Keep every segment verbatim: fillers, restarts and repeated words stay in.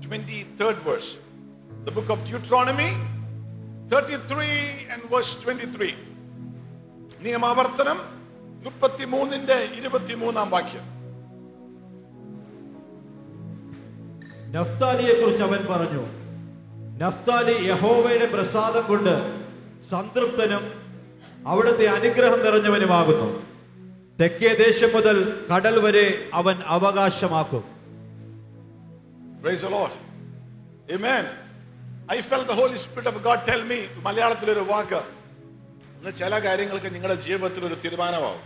twenty-third verse. The book of Deuteronomy thirty-three and verse twenty-three. നിയമാവർത്തനം മുപ്പത്തിമൂന്നിന്റെ ഇരുപത്തിമൂന്നാം വാക്യം. നഫ്താലിയെ കുറിച്ച് അവൻ പറഞ്ഞു, നഫ്താലി യഹോവയുടെ പ്രസാദം കൊണ്ട് സംതൃപ്തനും അവിടുത്തെ അനുഗ്രഹം നിറഞ്ഞവനുമാകുന്നു. തെക്കേ ദേശം മുതൽ കടൽ വരെ അവൻ അവകാശമാക്കും. Praise the Lord. Amen. I felt the Holy Spirit of God tell me, മലയാളത്തിലൊരു വാക്ക്, ചില കാര്യങ്ങൾക്ക് നിങ്ങളുടെ ജീവിതത്തിൽ ഒരു തീരുമാനമാവും.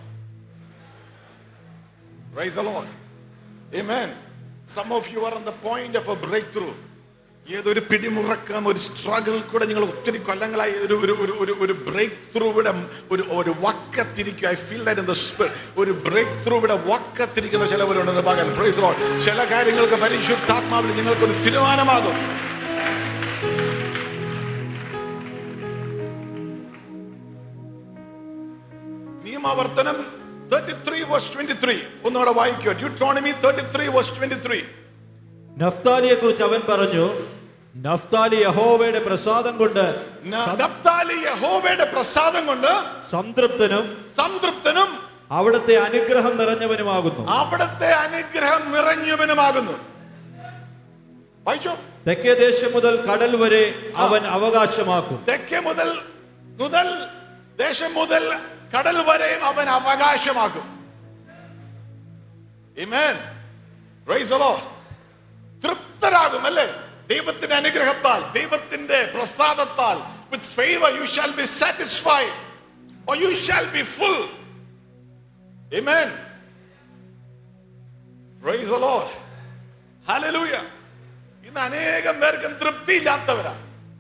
Praise the Lord. Amen. Some of you are on the point of a breakthrough. ഏതൊരു പിടിമുറക്കം, ഒരു സ്ട്രഗിൾ കൂടെ നിങ്ങൾ ഒത്തിരി കൊല്ലങ്ങളായി ഒരു ഒരു ഒരു ബ്രേക്ക് ത്രൂവിടെ ഒരു ഒരു വക്കത്തിരിക്കുക. I feel that in the spirit. ഒരു ബ്രേക്ക് ത്രൂവിടെ വക്കത്തിരിക്കുന്ന ചിലവരുണ്ടെന്ന് പകൽ. Praise the lord. ചില കാര്യങ്ങൾക്ക് പരിശുദ്ധാത്മാവിൽ നിങ്ങൾക്കൊരു തീരുമാനമാകും. നിയമാവർത്തനം thirty-three verse twenty-three ഒന്നുകൂടെ വായിക്കുക. Deuteronomy thirty-three verse twenty-three. നഫ്താലിയെ കുറിച്ച് അവൻ പറഞ്ഞു, നഫ്താലി യഹോവയുടെ പ്രസാദം കൊണ്ട് നഫ്താലി യഹോവയുടെ പ്രസാദം കൊണ്ട് സംതൃപ്തനും സംതൃപ്തനും അവിടുത്തെ അനുഗ്രഹം നിറഞ്ഞവനുമാകുന്നു. അവിടുത്തെ അനുഗ്രഹം നിറഞ്ഞവനുമാകുന്നു. വായിച്ചോ. തെക്കേ ദേശം മുതൽ കടൽ വരെ അവൻ അവകാശമാക്കും. തെക്കേ മുതൽ മുതൽ ദേശം മുതൽ കടൽ വരെ അവൻ അവകാശമാക്കും. Amen. Praise the Lord. തൃപ്തരാകും അല്ലേ? ദൈവത്തിന്റെ അനുഗ്രഹത്താൽ, ദൈവത്തിന്റെ പ്രസാദത്താൽ. With favor you shall be satisfied or you shall be full. Amen. Praise the Lord. Hallelujah. ഇന്ന് അനേകം പേർക്കും തൃപ്തിയില്ലാത്തവരാ.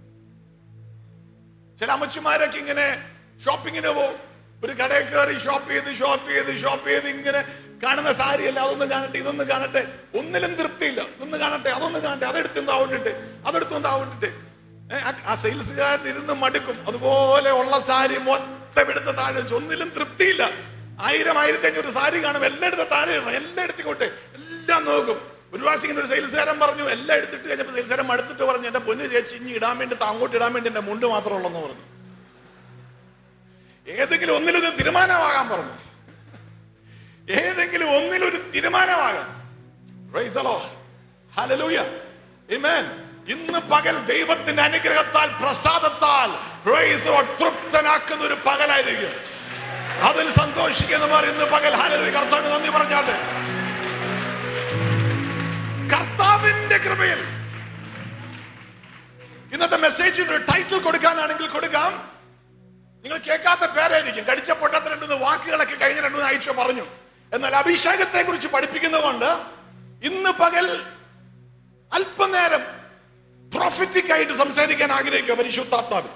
ചില അമ്മച്ചിമാരൊക്കെ ഇങ്ങനെ ഷോപ്പിങ്ങിന് പോകും. ഒരു കടയിൽ കയറി ഷോപ്പ് ചെയ്ത് ഷോപ്പ് ചെയ്ത് ഷോപ്പ് ചെയ്ത് ഇങ്ങനെ കാണുന്ന സാരിയല്ല, അതൊന്ന് കാണട്ടെ, ഇതൊന്ന് കാണട്ടെ, ഒന്നിലും തൃപ്തിയില്ല. ഇതൊന്ന് കാണട്ടെ, അതൊന്ന് കാണട്ടെ, അതെടുത്തൊന്ന് ആവണ്ടിട്ട്, അതെടുത്തൊന്ന് ആവണ്ടിട്ട്. ആ സെയിൽസുകാരൻ ഇരുന്ന് മടുക്കും. അതുപോലെ ഉള്ള സാരി മൊത്തം എടുത്ത് താഴെ വെച്ചു. ഒന്നിലും തൃപ്തിയില്ല. ആയിരം ആയിരത്തി അഞ്ഞൂറ് സാരി കാണും, എല്ലാം എടുത്ത് താഴെ ഇടണം, എല്ലാം എടുത്തിക്കോട്ടെ, എല്ലാം നോക്കും. ഒരു പ്രാവശ്യം ഇങ്ങനെ ഒരു സെയിൽസുകാരൻ പറഞ്ഞു, എല്ലാം എടുത്തിട്ട് കഴിഞ്ഞപ്പോൾ സെയിൽസുകാരൻ മടുത്തിട്ട് പറഞ്ഞു, എന്റെ പൊന്ന് ചേച്ചി ഇനി ഇടാൻ വേണ്ടി അങ്ങോട്ട് ഇടാൻ വേണ്ടി എന്റെ മുണ്ട് മാത്രമേ ഉള്ളെന്ന് പറഞ്ഞു. ഏതെങ്കിലും ഒന്നിലൊരു തീരുമാനമാകാൻ പറഞ്ഞു. ഏതെങ്കിലും ഒന്നിലൊരു തീരുമാനമാകാൻ. Praise the Lord. Hallelujah. Amen. ഇന്ന് പകൽ ദൈവത്തിന്റെ അനുഗ്രഹത്താൽ, പ്രസാദത്താൽ praise the Lord തൃപ്തനാക്കുന്ന ഒരു പകലായിരിക്കും. അതിൽ സന്തോഷിക്കുന്ന ഇന്ന് പകൽ ഹല്ലേലൂയ. കർത്താവിന് നന്ദി പറഞ്ഞാട്ടെ. കർത്താവിന്റെ കൃപയിൽ ഇന്നത്തെ മെസ്സേജിന് ഒരു ടൈറ്റിൽ കൊടുക്കാനാണെങ്കിൽ കൊടുക്കാം. നിങ്ങൾ കേൾക്കാത്ത പേരായിരിക്കും. കടിച്ച പൊട്ടത്ത് രണ്ടു വാക്കുകളൊക്കെ കഴിഞ്ഞ രണ്ടു ആഴ്ച പറഞ്ഞു. എന്നാൽ അഭിഷേകത്തെ കുറിച്ച് പഠിപ്പിക്കുന്നതുകൊണ്ട് ഇന്ന് പകൽ അല്പനേരം പ്രൊഫറ്റിക് ആയിട്ട് സംസാരിക്കാൻ ആഗ്രഹിക്കുക പരിശുദ്ധാത്മാവിൽ.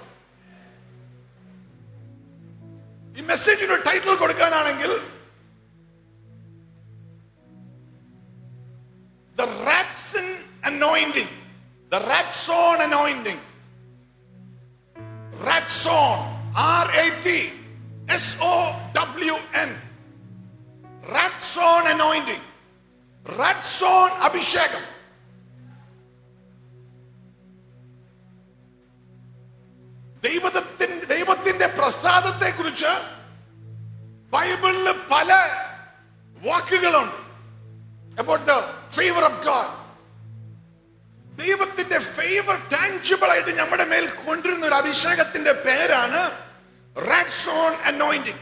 ഈ മെസ്സേജിന് ടൈറ്റിൽ കൊടുക്കാനാണെങ്കിൽ The Ratson Anointing. The Ratson Anointing. Ratson. R A T S O W N. Ratson Anointing. Ratson Abhishekam. ദൈവത്തിന്റെ ദൈവത്തിന്റെ പ്രസാദത്തെ കുറിച്ച് ബൈബിളിൽ പല വാക്കുകളുണ്ട്. About the favor of God. ദൈവത്തിന്റെ ഫേവർ ടാഞ്ചിബിൾ ആയിട്ട് നമ്മുടെ മേൽ കൊണ്ടിരുന്ന ഒരു അഭിഷേകത്തിന്റെ പേരാണ് Ratson Anointing.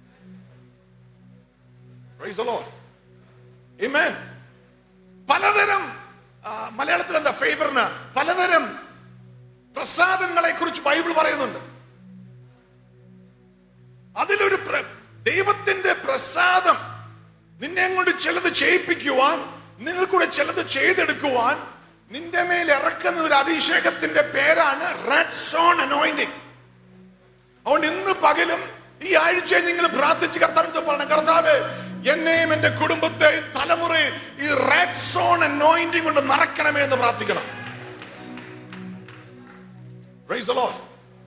Praise the Lord. Amen. പലതരം മലയാളത്തിൽ എന്താ ഫേവറിന് പലതരം പ്രസാദങ്ങളെ കുറിച്ച് ബൈബിൾ പറയുന്നുണ്ട്. അതിലൊരു ദൈവത്തിന്റെ പ്രസാദം നിന്നെ കൊണ്ട് ചിലത് ചെയ്യിപ്പിക്കുവാൻ, നിങ്ങൾ കൂടെ ചിലത് ചെയ്തെടുക്കുവാൻ നിന്റെ മേൽ ഇറക്കുന്ന ഒരു അഭിഷേകത്തിന്റെ പേരാണ് Ratson Anointing. അതുകൊണ്ട് ഇന്ന് പകലും ഈ ആഴ്ച നിങ്ങൾ പ്രാർത്ഥിച്ച് കർത്താവിനോട് പറയണം, കർത്താവേ എന്നെയും എന്റെ കുടുംബത്തെയും തലമുറയും ഈ Ratson Anointing കൊണ്ട് നിറയ്ക്കണമേ എന്ന് പ്രാർത്ഥിക്കണം. Praise the Lord.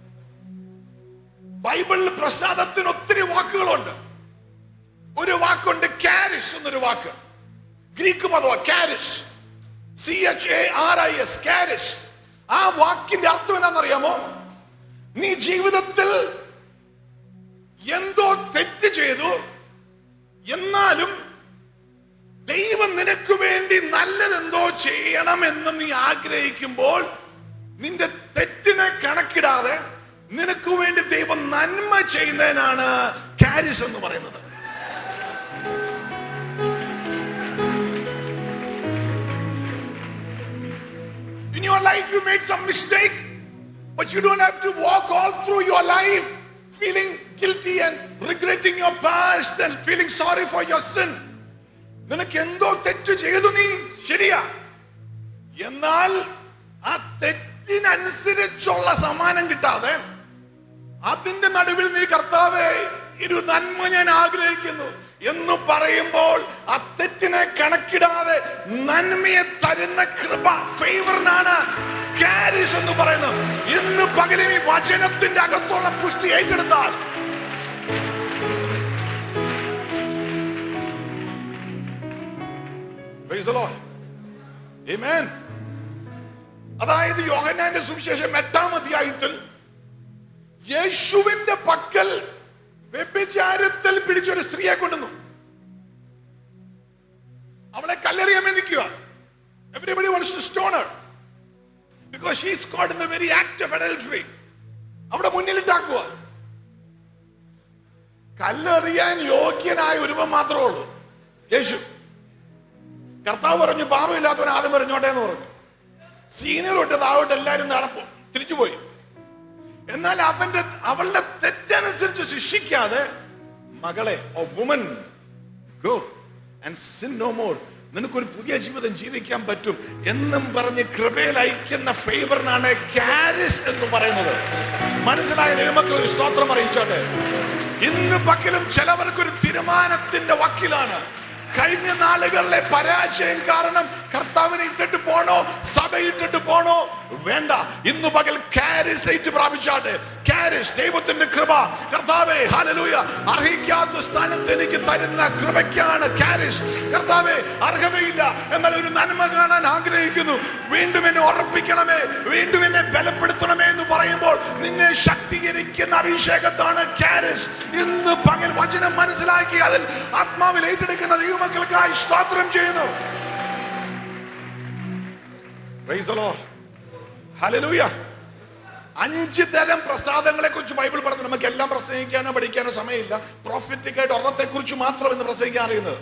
ബൈബിളിൽ പ്രസാദത്തിന് ഒത്തിരി വാക്കുകളുണ്ട്. ഒരു വാക്കുണ്ട് കാരിസ് എന്നൊരു വാക്ക്. ഗ്രീക്ക് പദമാണ് കാരിസ്. C H A R I S, കാരിസ്. ആ വാക്കിന്റെ അർത്ഥം എന്താണെന്നറിയാമോ? നീ ജീവിതത്തിൽ എന്തോ തെറ്റ് ചെയ്തു, എന്നാലും ദൈവം നിനക്ക് വേണ്ടി നല്ലതെന്തോ ചെയ്യണമെന്ന് നീ ആഗ്രഹിക്കുമ്പോൾ നിന്റെ തെറ്റിനെ കണക്കിടാതെ നിനക്ക് വേണ്ടി ദൈവം നന്മ ചെയ്യുന്നതിനാണ് കാരിസ് എന്ന് പറയുന്നത്. In your life you made some mistake, but you don't have to walk all through your life feeling guilty and regretting your past and feeling sorry for your sin. നിനക്ക് എന്തോ തെറ്റ് ചെയ്തു നീ, ശരിയാ. എന്നാൽ ആ തെറ്റിനനുസരിച്ചുള്ള സമ്മാനം കിട്ടാതെ അതിന്റെ നടുവിൽ നീ കർത്താവേ ഒരു നന്മ ഞാൻ ആഗ്രഹിക്കുന്നു എന്ന് പറയുമ്പോൾ ആ തെറ്റിനെ കണക്കിടാതെ നന്മയെ തരുന്ന കൃപ, ഫേവറിനാണ് കാരിസ് എന്ന് പറയുന്നത്. ഇന്ന് പകരം ഈ വചനത്തിന്റെ അകത്തുള്ള പുഷ്ടി ഏറ്റെടുത്താൽ Praise the Lord. Amen. അതായത് യോഹന്നാന്റെ സുവിശേഷം എട്ടാം അധ്യായത്തിൽ യേശുവിന്റെ പക്കൽ വ്യഭിചാരത്തിൽ പിടിച്ചൊരു സ്ത്രീയെ കൊണ്ടുവന്നു. അവളെ കല്ലെറിയാൻ നിൽക്കുക. Everybody wants to stone her because she is caught in the very act of adultery. അവിടെ മുന്നിലിട്ടാക്കുക. കല്ലെറിയാൻ യോഗ്യനായ ഒരുവൻ മാത്രമേ ഉള്ളൂ, യേശു. കർത്താവ് പറഞ്ഞു പാപമില്ലാത്തവൻ ആദ്യം പറഞ്ഞോട്ടെ എന്ന് പറഞ്ഞു. സീനിയർ തൊട്ട് താഴോട്ട് എല്ലാവരും നടപ്പോ തിരിച്ചുപോയി. എന്നാൽ അവന്റെ അവളുടെ തെറ്റനുസരിച്ച് ശിക്ഷിക്കാതെ മകളെ, oh woman, go and sin no more, നിനക്കൊരു പുതിയ ജീവിതം ജീവിക്കാൻ പറ്റും എന്നും പറഞ്ഞ് കൃപയിൽ അയക്കുന്ന ഫേവറിനാണ് കാരിസ് എന്ന് പറയുന്നത്. മനസ്സിലായ ദൈവമക്കൾ ഒരു സ്തോത്രം അറിയിച്ചോട്ടെ. ഇന്ന് പക്കലും ചിലവർക്കൊരു തീരുമാനത്തിന്റെ വക്കിലാണ്. കഴിഞ്ഞ നാളുകളിലെ പരാജയം കാരണം കർത്താവിനെ ഇട്ടിട്ട് പോണോ, സഭ ഇട്ടിട്ട് പോണോ? വേണ്ട. ഇന്ന് പകൽ കാരിസ് ഏറ്റ് പ്രാപിച്ചാട്ടെ. കാരിസ്, ദൈവത്തിന്റെ കൃപ. കർത്താവേ ഹല്ലേലൂയ, അർഹിക്കാത്ത സ്ഥാനത്ത് എനിക്ക് തരുന്ന കൃപയ്ക്കാണ് കാരിസ്. കർത്താവേ അർഹതയില്ല, എന്നാൽ ഒരു നന്മ കാണാൻ ആഗ്രഹിക്കുന്നു. വീണ്ടും എന്നെ ഉറപ്പിക്കണമേ, വീണ്ടും എന്നെ ബലപ്പെടുത്തണമേ എന്ന് പറയുമ്പോൾ നിന്നെ ശക്തീകരിക്കുന്ന അഭിഷേകത്താണ് കാരിസ്. ഇന്ന് പകൽ വചനം മനസ്സിലാക്കി അതിൽ ആത്മാവിൽ ഏറ്റെടുക്കുന്ന ദൈവമക്കൾക്കായി സ്തോത്രം ചെയ്യുന്നു. Praise the Lord. Hallelujah. അഞ്ച് തരം പ്രസാദങ്ങളെ കുറിച്ച് ബൈബിൾ പറഞ്ഞു. നമുക്ക് എല്ലാം പ്രസംഗിക്കാനോ പഠിക്കാനോ സമയമില്ല. പ്രോഫറ്റിക് ആയിട്ട് ഒരെണ്ണത്തെ കുറിച്ച് മാത്രം ഇന്ന് പ്രസംഗിക്കാൻ അറിയുന്നത്.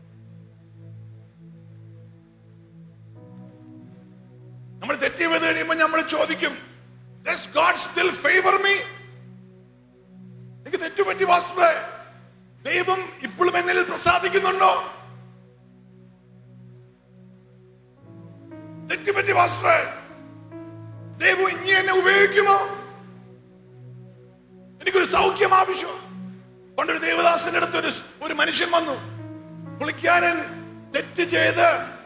നമ്മൾ തെറ്റി വീണ് കഴിയുമ്പോൾ നമ്മൾ ചോദിക്കും, does God still favor me? എനിക്ക് തെറ്റുപറ്റി പാസ്റ്ററെ, ദൈവം ഇപ്പോഴും എന്നിൽ പ്രസാദിക്കുന്നുണ്ടോ? തെറ്റുപറ്റി പാസ്റ്ററെ, ദൈവം ഇനി എന്നെ ഉപയോഗിക്കുമോ? എനിക്കൊരു സൗഖ്യം ആവശ്യം. പണ്ടൊരു ദേവദാസന്റെ അടുത്ത് ഒരു ഒരു മനുഷ്യൻ വന്നു. പുള്ളിക്കാരൻ തെറ്റ് ചെയ്ത്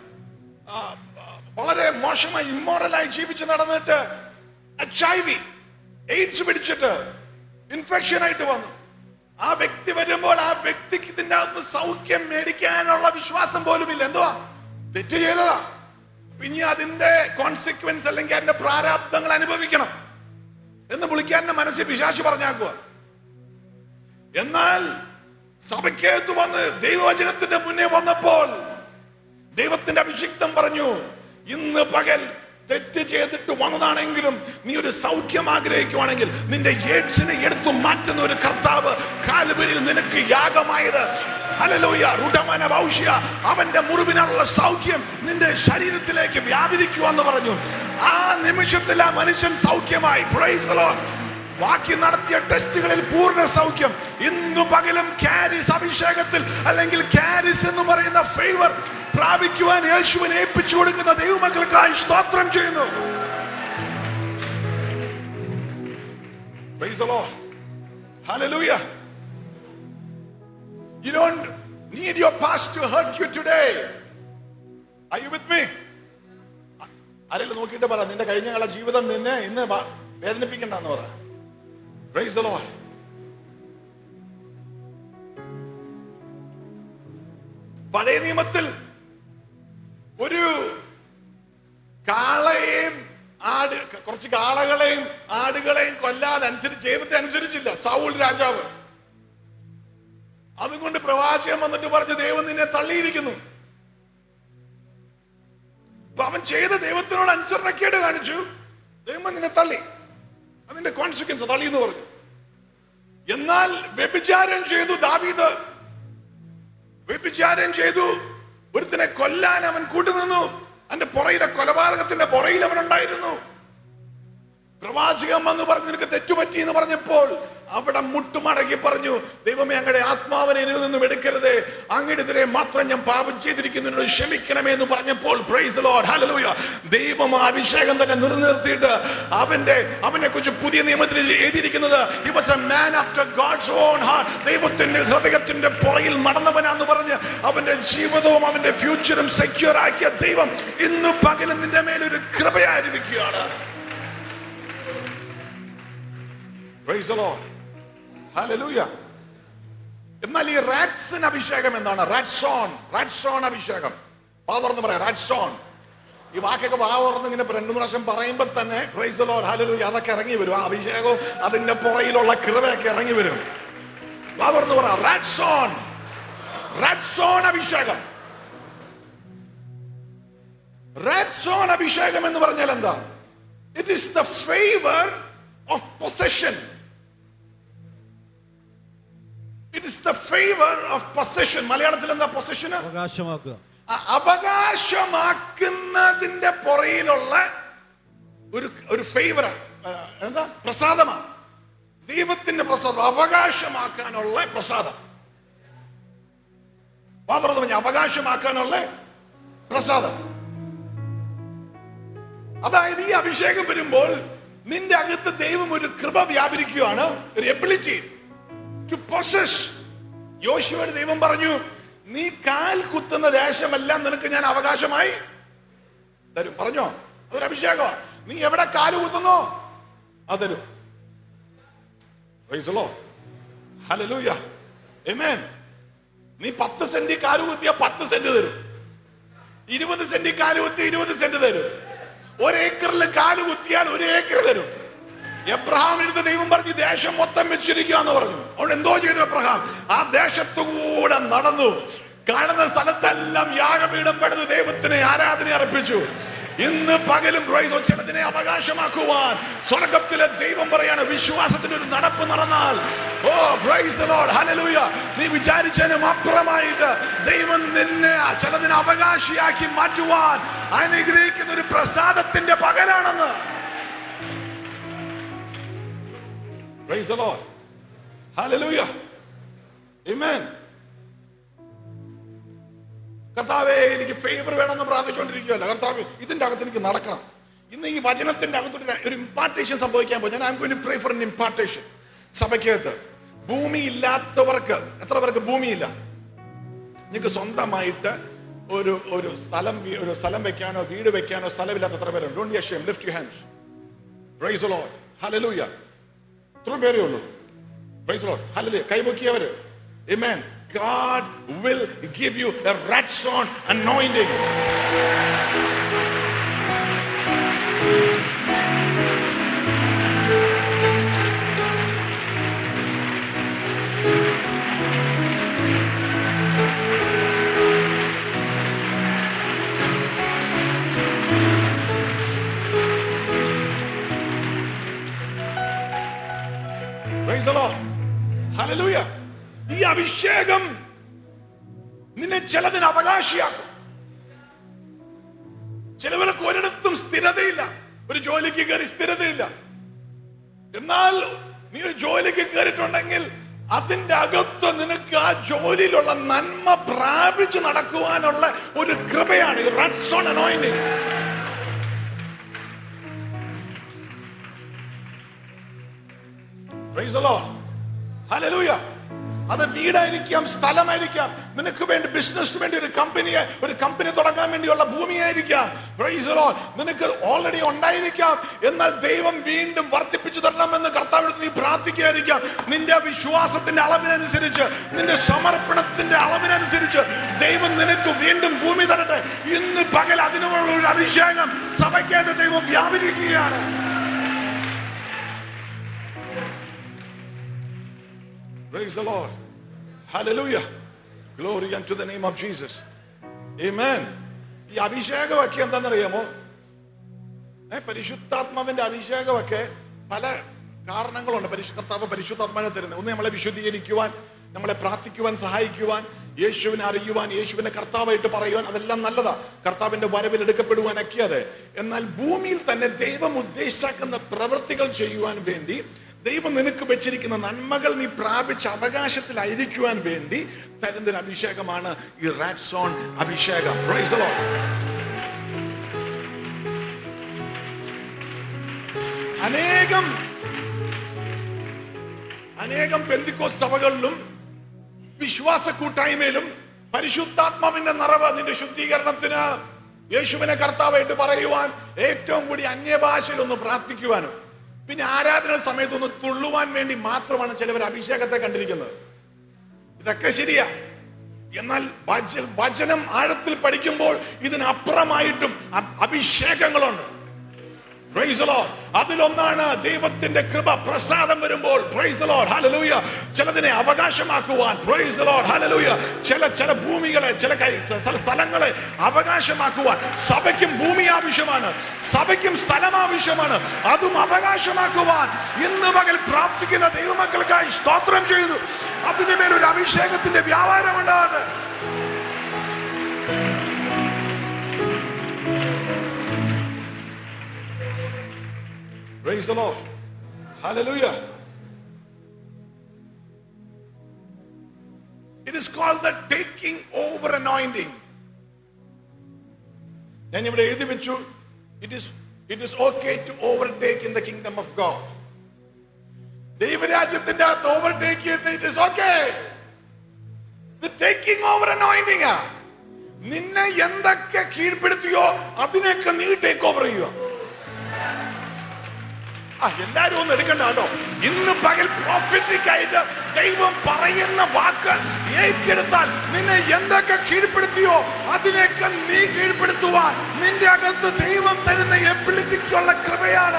വളരെ മോശമായി ഇമ്മോറലായി ജീവിച്ച് നടന്നിട്ട് എച്ച് ഐ വി എയ്ഡ്സ് പിടിച്ചിട്ട് ഇൻഫെക്ഷൻ ആയിട്ട് വന്നു. ആ വ്യക്തി വരുമ്പോൾ ആ വ്യക്തിക്ക് ഇതിന്റെ അകത്ത് സൗഖ്യം മേടിക്കാനുള്ള വിശ്വാസം പോലും ഇല്ല. എന്തുവാ? തെറ്റ് ചെയ്തതാ. ഇനി അതിന്റെ കോൺസിക്വൻസ് അല്ലെങ്കിൽ അതിന്റെ പ്രാരാബ്ദങ്ങൾ അനുഭവിക്കണം എന്ന് പുള്ളിക്കാരന്റെ മനസ്സിൽ പിശാച് പറഞ്ഞാക്കുക. എന്നാൽ സഭയ്ക്കകത്ത് വന്ന് ദൈവവചനത്തിന്റെ മുന്നേ വന്നപ്പോൾ ദൈവത്തിന്റെ അഭിഷിക്തം പറഞ്ഞു, ഇന്ന് പകൽ തെറ്റ് ചെയ്തിട്ട് വന്നതാണെങ്കിലും നീ ഒരു സൗഖ്യം ആഗ്രഹിക്കുവാണെങ്കിൽ നിന്റെ എയ്ഡ്സിനെ എടുത്തു മാറ്റുന്ന ഒരു കർത്താവ് കാൽവരിയിൽ നിനക്ക് യാഗമായത്. ഹല്ലേലൂയ, റുഡമന ഭൗഷ്യ, അവന്റെ മുറിവിനുള്ള സൗഖ്യം നിന്റെ ശരീരത്തിലേക്ക് വ്യാപരിക്കുവാന്ന് പറഞ്ഞു. ആ നിമിഷത്തിൽ ആ മനുഷ്യൻ സൗഖ്യമായി. Price the Lord. ബാക്കി നടത്തിയ ടെസ്റ്റുകളിൽ പൂർണ്ണ സൗഖ്യം. ഇന്നു പകലും കാരിസ് അഭിഷേകത്തിൽ അല്ലെങ്കിൽ കാരിസ് എന്ന് പറയുന്ന ഫേവർ പ്രാപിക്കുവാൻ യേശുവിനെ ഏൽപ്പിച്ചു കൊടുക്കുന്ന ദൈവമക്കൾക്കായി സ്തോത്രം ചെയ്യുന്നു. Praise the Lord. Hallelujah. You don't need your past to hurt you today. Are you with me? ആരെങ്കിലും നോക്കിയിട്ട് പറ, നിന്റെ കഴിഞ്ഞ കാല ജീവിതം നിന്നെ ഇന്ന് വേദനിപ്പിക്കണ്ടെന്ന് പറ. Praise the Lord. പഴയ നിയമത്തിൽ ഒരു കുറച്ച് കാളകളെയും ആടുകളെയും കൊല്ലാതെ അനുസരിച്ച് ദൈവത്തെ അനുസരിച്ചില്ല സൗൽ രാജാവ്. അതുകൊണ്ട് പ്രവാചകൻ വന്നിട്ട് പറഞ്ഞു ദൈവം നിന്നെ തള്ളിയിരിക്കുന്നു. അപ്പൊ അവൻ ചെയ്ത ദൈവത്തിനോട് അനുസരണക്കേട് കാണിച്ചു, ദൈവം നിന്നെ തള്ളി. അതിന്റെ കോൺസിക്വൻസ് തള്ളി എന്ന് പറഞ്ഞു. എന്നാൽ വ്യഭിചാരം ചെയ്തു ദാവീദ്, വ്യഭിചാരം ചെയ്തു, ഒരുത്തിനെ കൊല്ലാൻ അവൻ കൂട്ടുനിന്നു. അവന്റെ പുറയിലെ കൊലപാതകത്തിന്റെ പുറയിൽ അവൻ ഉണ്ടായിരുന്നു. പ്രവാചകൻ വന്ന് പറഞ്ഞു നിനക്ക് തെറ്റുപറ്റി എന്ന് പറഞ്ഞപ്പോൾ അവിടെ മുട്ടുമടക്കി പറഞ്ഞു, ദൈവമേ അങ്ങയുടെ ആത്മാവിനെ എന്നിൽ നിന്നും എടുക്കരുതേ, അങ്ങയുടെ മാത്രം ഞാൻ പാപം ചെയ്തിരിക്കുന്നു, ക്ഷമിക്കണമേ എന്ന് പറഞ്ഞപ്പോൾ പ്രൈസ് ദി ലോർഡ്, ഹല്ലേലൂയ, ദൈവം ആ അഭിഷേകം തന്നെ നിർനിർത്തിയിട്ട് അവന്റെ അവനെ കുറിച്ച് പുതിയ നിയമത്തിൽ എഴുതിയിരിക്കുന്നത് he was a man after God's own heart, ദൈവത്തിന്റെ ഹൃദയത്തിന്റെ പുറയിൽ നടന്നവനാന്ന് പറഞ്ഞ് അവന്റെ ജീവിതവും അവന്റെ ഫ്യൂച്ചറും സെക്യൂർ ആക്കിയ ദൈവം ഇന്ന് പകലും നിന്റെ മേലൊരു കൃപയായിരിക്കുകയാണ്. Praise the Lord. Hallelujah. എന്നാൽ ഈ റാറ്റ്സൺ അഭിഷേകം എന്താണ്? റാറ്റ്സോൺ, റാറ്റ്സോൺ അഭിഷേകം. വാതുറന്ന് പറയാം റാറ്റ്സോൺ. ഈ വാക്കൊക്കെ വാതുറന്ന് ഇങ്ങനെ രണ്ടു പ്രാവശ്യം പറയുമ്പോ തന്നെ പ്രൈസ് ദി ലോർഡ്, ഹല്ലേലൂയ, അതൊക്കെ ഇറങ്ങി വരും. ആ അഭിഷേകവും അതിന്റെ പുറയിലുള്ള കൃപയൊക്കെ ഇറങ്ങി വരും. വാതുറന്ന് പറയാം റാറ്റ്സോൺ, റാറ്റ്സോൺ അഭിഷേകം. റാറ്റ്സോൺ അഭിഷേകം എന്ന് പറഞ്ഞാൽ എന്താ? It is the favour of possession. It is the favor of possession. മലയാളത്തിൽ എന്താ പൊസഷൻ? അവകാശമാക്കുക. അവകാശമാക്കുന്നതിന്റെ പുറയിലുള്ള ഒരു ഒരു ഫേവർ, എന്താ? പ്രസാദമാണ്. ദൈവത്തിന്റെ പ്രസാദം, അവകാശമാക്കാനുള്ള പ്രസാദം. മാത്രം പറഞ്ഞ അവകാശമാക്കാനുള്ള പ്രസാദം. അതായത് ഈ അഭിഷേകം വരുമ്പോൾ നിന്റെ അകത്ത് ദൈവം ഒരു കൃപ വ്യാപരിക്കുകയാണ്, ഒരു എബിലിറ്റി ടു പൊസസ്. യോശുവയോട് ദൈവം പറഞ്ഞു, നീ കാൽ കുത്തുന്ന ദേശമെല്ലാം നിനക്ക് ഞാൻ അവകാശമായി തരും. പറഞ്ഞോ? അതൊരു അഭിഷേകമാണ്. നീ എവിടെ കാല് കുത്തുന്നോ അത് തരും. Praise the Lord, hallelujah, amen. നീ പത്ത് സെന്റ് കാല് കുത്തിയ പത്ത് സെന്റ് തരും. ഇരുപത് സെന്റ് കാല് കുത്തി ഇരുപത് സെന്റ് തരും. ഒരേക്കറിൽ കാല് കുത്തിയാൽ ഒരു ഏക്കർ തരും. എബ്രഹാമിന്റെ ദൈവം പറഞ്ഞു ദേശം മൊത്തം വെച്ചിരിക്കുക എന്ന് പറഞ്ഞു. അതുകൊണ്ട് എന്തോ ചെയ്തു എബ്രഹാം? ആ ദേശത്തുകൂടെ നടന്നു, കാണുന്ന സ്ഥലത്തെല്ലാം യാഗപീഠം പണിത് ദൈവത്തിനെ ആരാധന അർപ്പിച്ചു. ഇന്ന് പകലും ചിലതിനെ അവകാശമാക്കുവാൻ സ്വർഗത്തിലെ ദൈവം പറയാണ്, വിശ്വാസത്തിന്റെ ഒരു നടപ്പ് നടന്നാൽ, oh praise the Lord, hallelujah, നീ വിചാരിച്ചതിനും അപ്പുറമായിട്ട് ദൈവം നിന്നെ ചിലതിനെ അവകാശിയാക്കി മാറ്റുവാൻ അനുഗ്രഹിക്കുന്ന ഒരു പ്രസാദത്തിന്റെ പകലാണെന്ന്. Praise the Lord, hallelujah, amen. കർത്താവേ എനിക്ക് ഫേവർ വേണമെന്ന് പ്രാർത്ഥിച്ചുകൊണ്ടിരിക്കുകയല്ല. കർത്താവ് ഇതിന്റെ അകത്ത് എനിക്ക് നടക്കണം. ഇന്ന് ഈ വചനത്തിന്റെ അകത്തൊരു ഒരു ഇമ്പാർട്ടേഷൻ സംഭവിക്കാൻ പോകും. ഞാൻ I am going to pray for an impartation. സഭയ്ക്കകത്ത് ഭൂമി ഇല്ലാത്തവർക്ക്, എത്ര പേർക്ക് ഭൂമിയില്ല? നിങ്ങൾക്ക് സ്വന്തമായിട്ട് ഒരു ഒരു സ്ഥലം ഒരു സ്ഥലം വെക്കാനോ വീട് വെക്കാനോ സ്ഥലമില്ലാത്ത എത്ര പേരുണ്ട്? Don't be ashamed, lift your hands. Praise the Lord, hallelujah. എത്ര പേരേ ഉള്ളൂ? Praise the Lord, hallelujah. കൈപൊക്കിയവര്, amen. God will give you a Ratson anointing. Praise the Lord. Hallelujah. ഈ അഭിഷേകം നിന്നെ ചിലതിന് അവകാശിയാക്കും. ചിലവർക്ക് ഒരിടത്തും സ്ഥിരതയില്ല, ഒരു ജോലിക്ക് കയറി സ്ഥിരതയില്ല. എന്നാൽ നീ ഒരു ജോലിക്ക് കയറിയിട്ടുണ്ടെങ്കിൽ അതിന്റെ അകത്ത് നിനക്ക് ആ ജോലിയിലുള്ള നന്മ പ്രാപിച്ച് നടക്കുവാനുള്ള ഒരു കൃപയാണ് ഈ റാറ്റ്സോൺ anointing. Praise the Lord, hallelujah. അത് വീടായിരിക്കാം, സ്ഥലമായിരിക്കാം, നിനക്ക് വേണ്ടി ബിസിനസ്സിന് വേണ്ടി ഒരു കമ്പനിയെ ഒരു കമ്പനി തുടങ്ങാൻ വേണ്ടിയുള്ള ഭൂമിയായിരിക്കാം. പ്രൈസ് ദി ലോർഡ്, നിനക്ക് ഓൾറെഡി ഉണ്ടായിരിക്കാം. എന്നാൽ ദൈവം വീണ്ടും വർദ്ധിപ്പിച്ചു തരണമെന്ന് കർത്താവിനോട് നീ പ്രാർത്ഥിക്കുകയായിരിക്കാം. നിന്റെ വിശ്വാസത്തിന്റെ അളവിനനുസരിച്ച്, നിന്റെ സമർപ്പണത്തിന്റെ അളവിനനുസരിച്ച് ദൈവം നിനക്ക് വീണ്ടും ഭൂമി തരട്ടെ. ഇന്ന് പകൽ അതിനുള്ള ഒരു അഭിഷേകം സഭയ്ക്കകത്ത് ദൈവം വ്യാപരിക്കുകയാണ്. Praise the Lord. Hallelujah. Glory unto the name of Jesus. Amen. ഈ അഭിഷേകമൊക്കെ എന്താണെന്നറിയാമോ? ഏ പരിശുദ്ധാത്മാവിന്റെ അഭിഷേകമൊക്കെ പല കാരണങ്ങളുണ്ട്. പരിശുദ്ധാത്മാവ് പരിശുദ്ധാത്മാവിനെ തരുന്നത് ഒന്ന് നമ്മളെ വിശുദ്ധീകരിക്കുവാൻ, നമ്മളെ പ്രാർത്ഥിക്കുവാൻ സഹായിക്കുവാൻ, യേശുവിനെ അറിയുവാൻ, യേശുവിനെ കർത്താവായിട്ട് പറയുവാൻ, അതെല്ലാം നല്ലതാ. കർത്താവിന്റെ വരവിൽ എടുക്കപ്പെടുവാനൊക്കെ അതെ. എന്നാൽ ഭൂമിയിൽ തന്നെ ദൈവം ഉദ്ദേശിക്കുന്ന പ്രവൃത്തികൾ ചെയ്യുവാൻ വേണ്ടി, ദൈവം നിനക്ക് വെച്ചിരിക്കുന്ന നന്മകൾ നീ പ്രാപിച്ച അവകാശത്തിലായിരിക്കുവാൻ വേണ്ടി തരുന്നൊരു അഭിഷേകമാണ് ഈ റാറ്റ്സോൺ അഭിഷേകം. Praise the Lord. അനേകം അനേകം പെന്തിക്കോസ്ത് സഭകളിലും വിശ്വാസ കൂട്ടായ്മയിലും പരിശുദ്ധാത്മാവിന്റെ നിറവ് നിന്റെ ശുദ്ധീകരണത്തിന്, യേശുവിനെ കർത്താവായിട്ട് പറയുവാൻ, ഏറ്റവും കൂടി അന്യഭാഷയിൽ ഒന്ന് പ്രാർത്ഥിക്കുവാനും, പിന്നെ ആരാധന സമയത്ത് ഒന്ന് തുള്ളുവാൻ വേണ്ടി മാത്രമാണ് ചിലവർ അഭിഷേകത്തെ കണ്ടിരിക്കുന്നത്. ഇതൊക്കെ ശരിയാ. എന്നാൽ വചനം ആഴത്തിൽ പഠിക്കുമ്പോൾ ഇതിനപ്പുറമായിട്ടും അഭിഷേകങ്ങളുണ്ട്. Praise the Lord. അതിലൊന്നാണ് ദൈവത്തിന്റെ കൃപ, പ്രസാദം വരുമ്പോൾ. Praise the Lord. Hallelujah. ചിലതിനെ അവകാശമാക്കുവാൻ. Praise the Lord. Hallelujah. ചില ചില ഭൂമികളെ, ചില സ്ഥലങ്ങളെ അവകാശമാക്കുവാൻ സഭയ്ക്കും ഭൂമി ആവശ്യമാണ്, സഭയ്ക്കും സ്ഥലം ആവശ്യമാണ്. അതും അവകാശമാക്കുവാൻ ഇന്ന് പകൽ പ്രാർത്ഥിക്കുന്ന ദൈവമക്കൾക്കായി സ്തോത്രം ചെയ്തു. അതിന്റെ മേൽ ഒരു അഭിഷേകത്തിന്റെ വ്യാപാരം ഉണ്ടാകട്ടെ. Praise the Lord. Hallelujah. It is called the taking over anointing. ഞാൻ ഇവിടെ എഴുതി വെച്ചു, it is it is okay to overtake in the kingdom of God. ദൈവരാജ്യത്തിന്റെ അകത്ത് ഓവർടേക്ക് ചെയ്ത് it is okay. The taking over anointing. നിന്നെ എന്തൊക്കെ കീഴ്പ്പെടുത്തിയോ അതിനൊക്കെ നീ ടേക്ക് ഓവർ ചെയ്യുക. ആ എല്ലാരും ഒന്ന് എടുക്കണ്ട കേട്ടോ. ഇന്ന് പകൽ പ്രോഫറ്റിക് ആയിട്ട് ദൈവം പറയുന്ന വാക്ക് ഏറ്റെടുത്താൽ നിന്നെ എന്തൊക്കെ കീഴ്പ്പെടുത്തിയോ അതിനൊക്കെ നീ കീഴ്പ്പെടുത്തുവാൻ നിന്റെ അകത്ത് ദൈവം തരുന്ന എബിലിറ്റിക്കുള്ള കൃപയാണ്.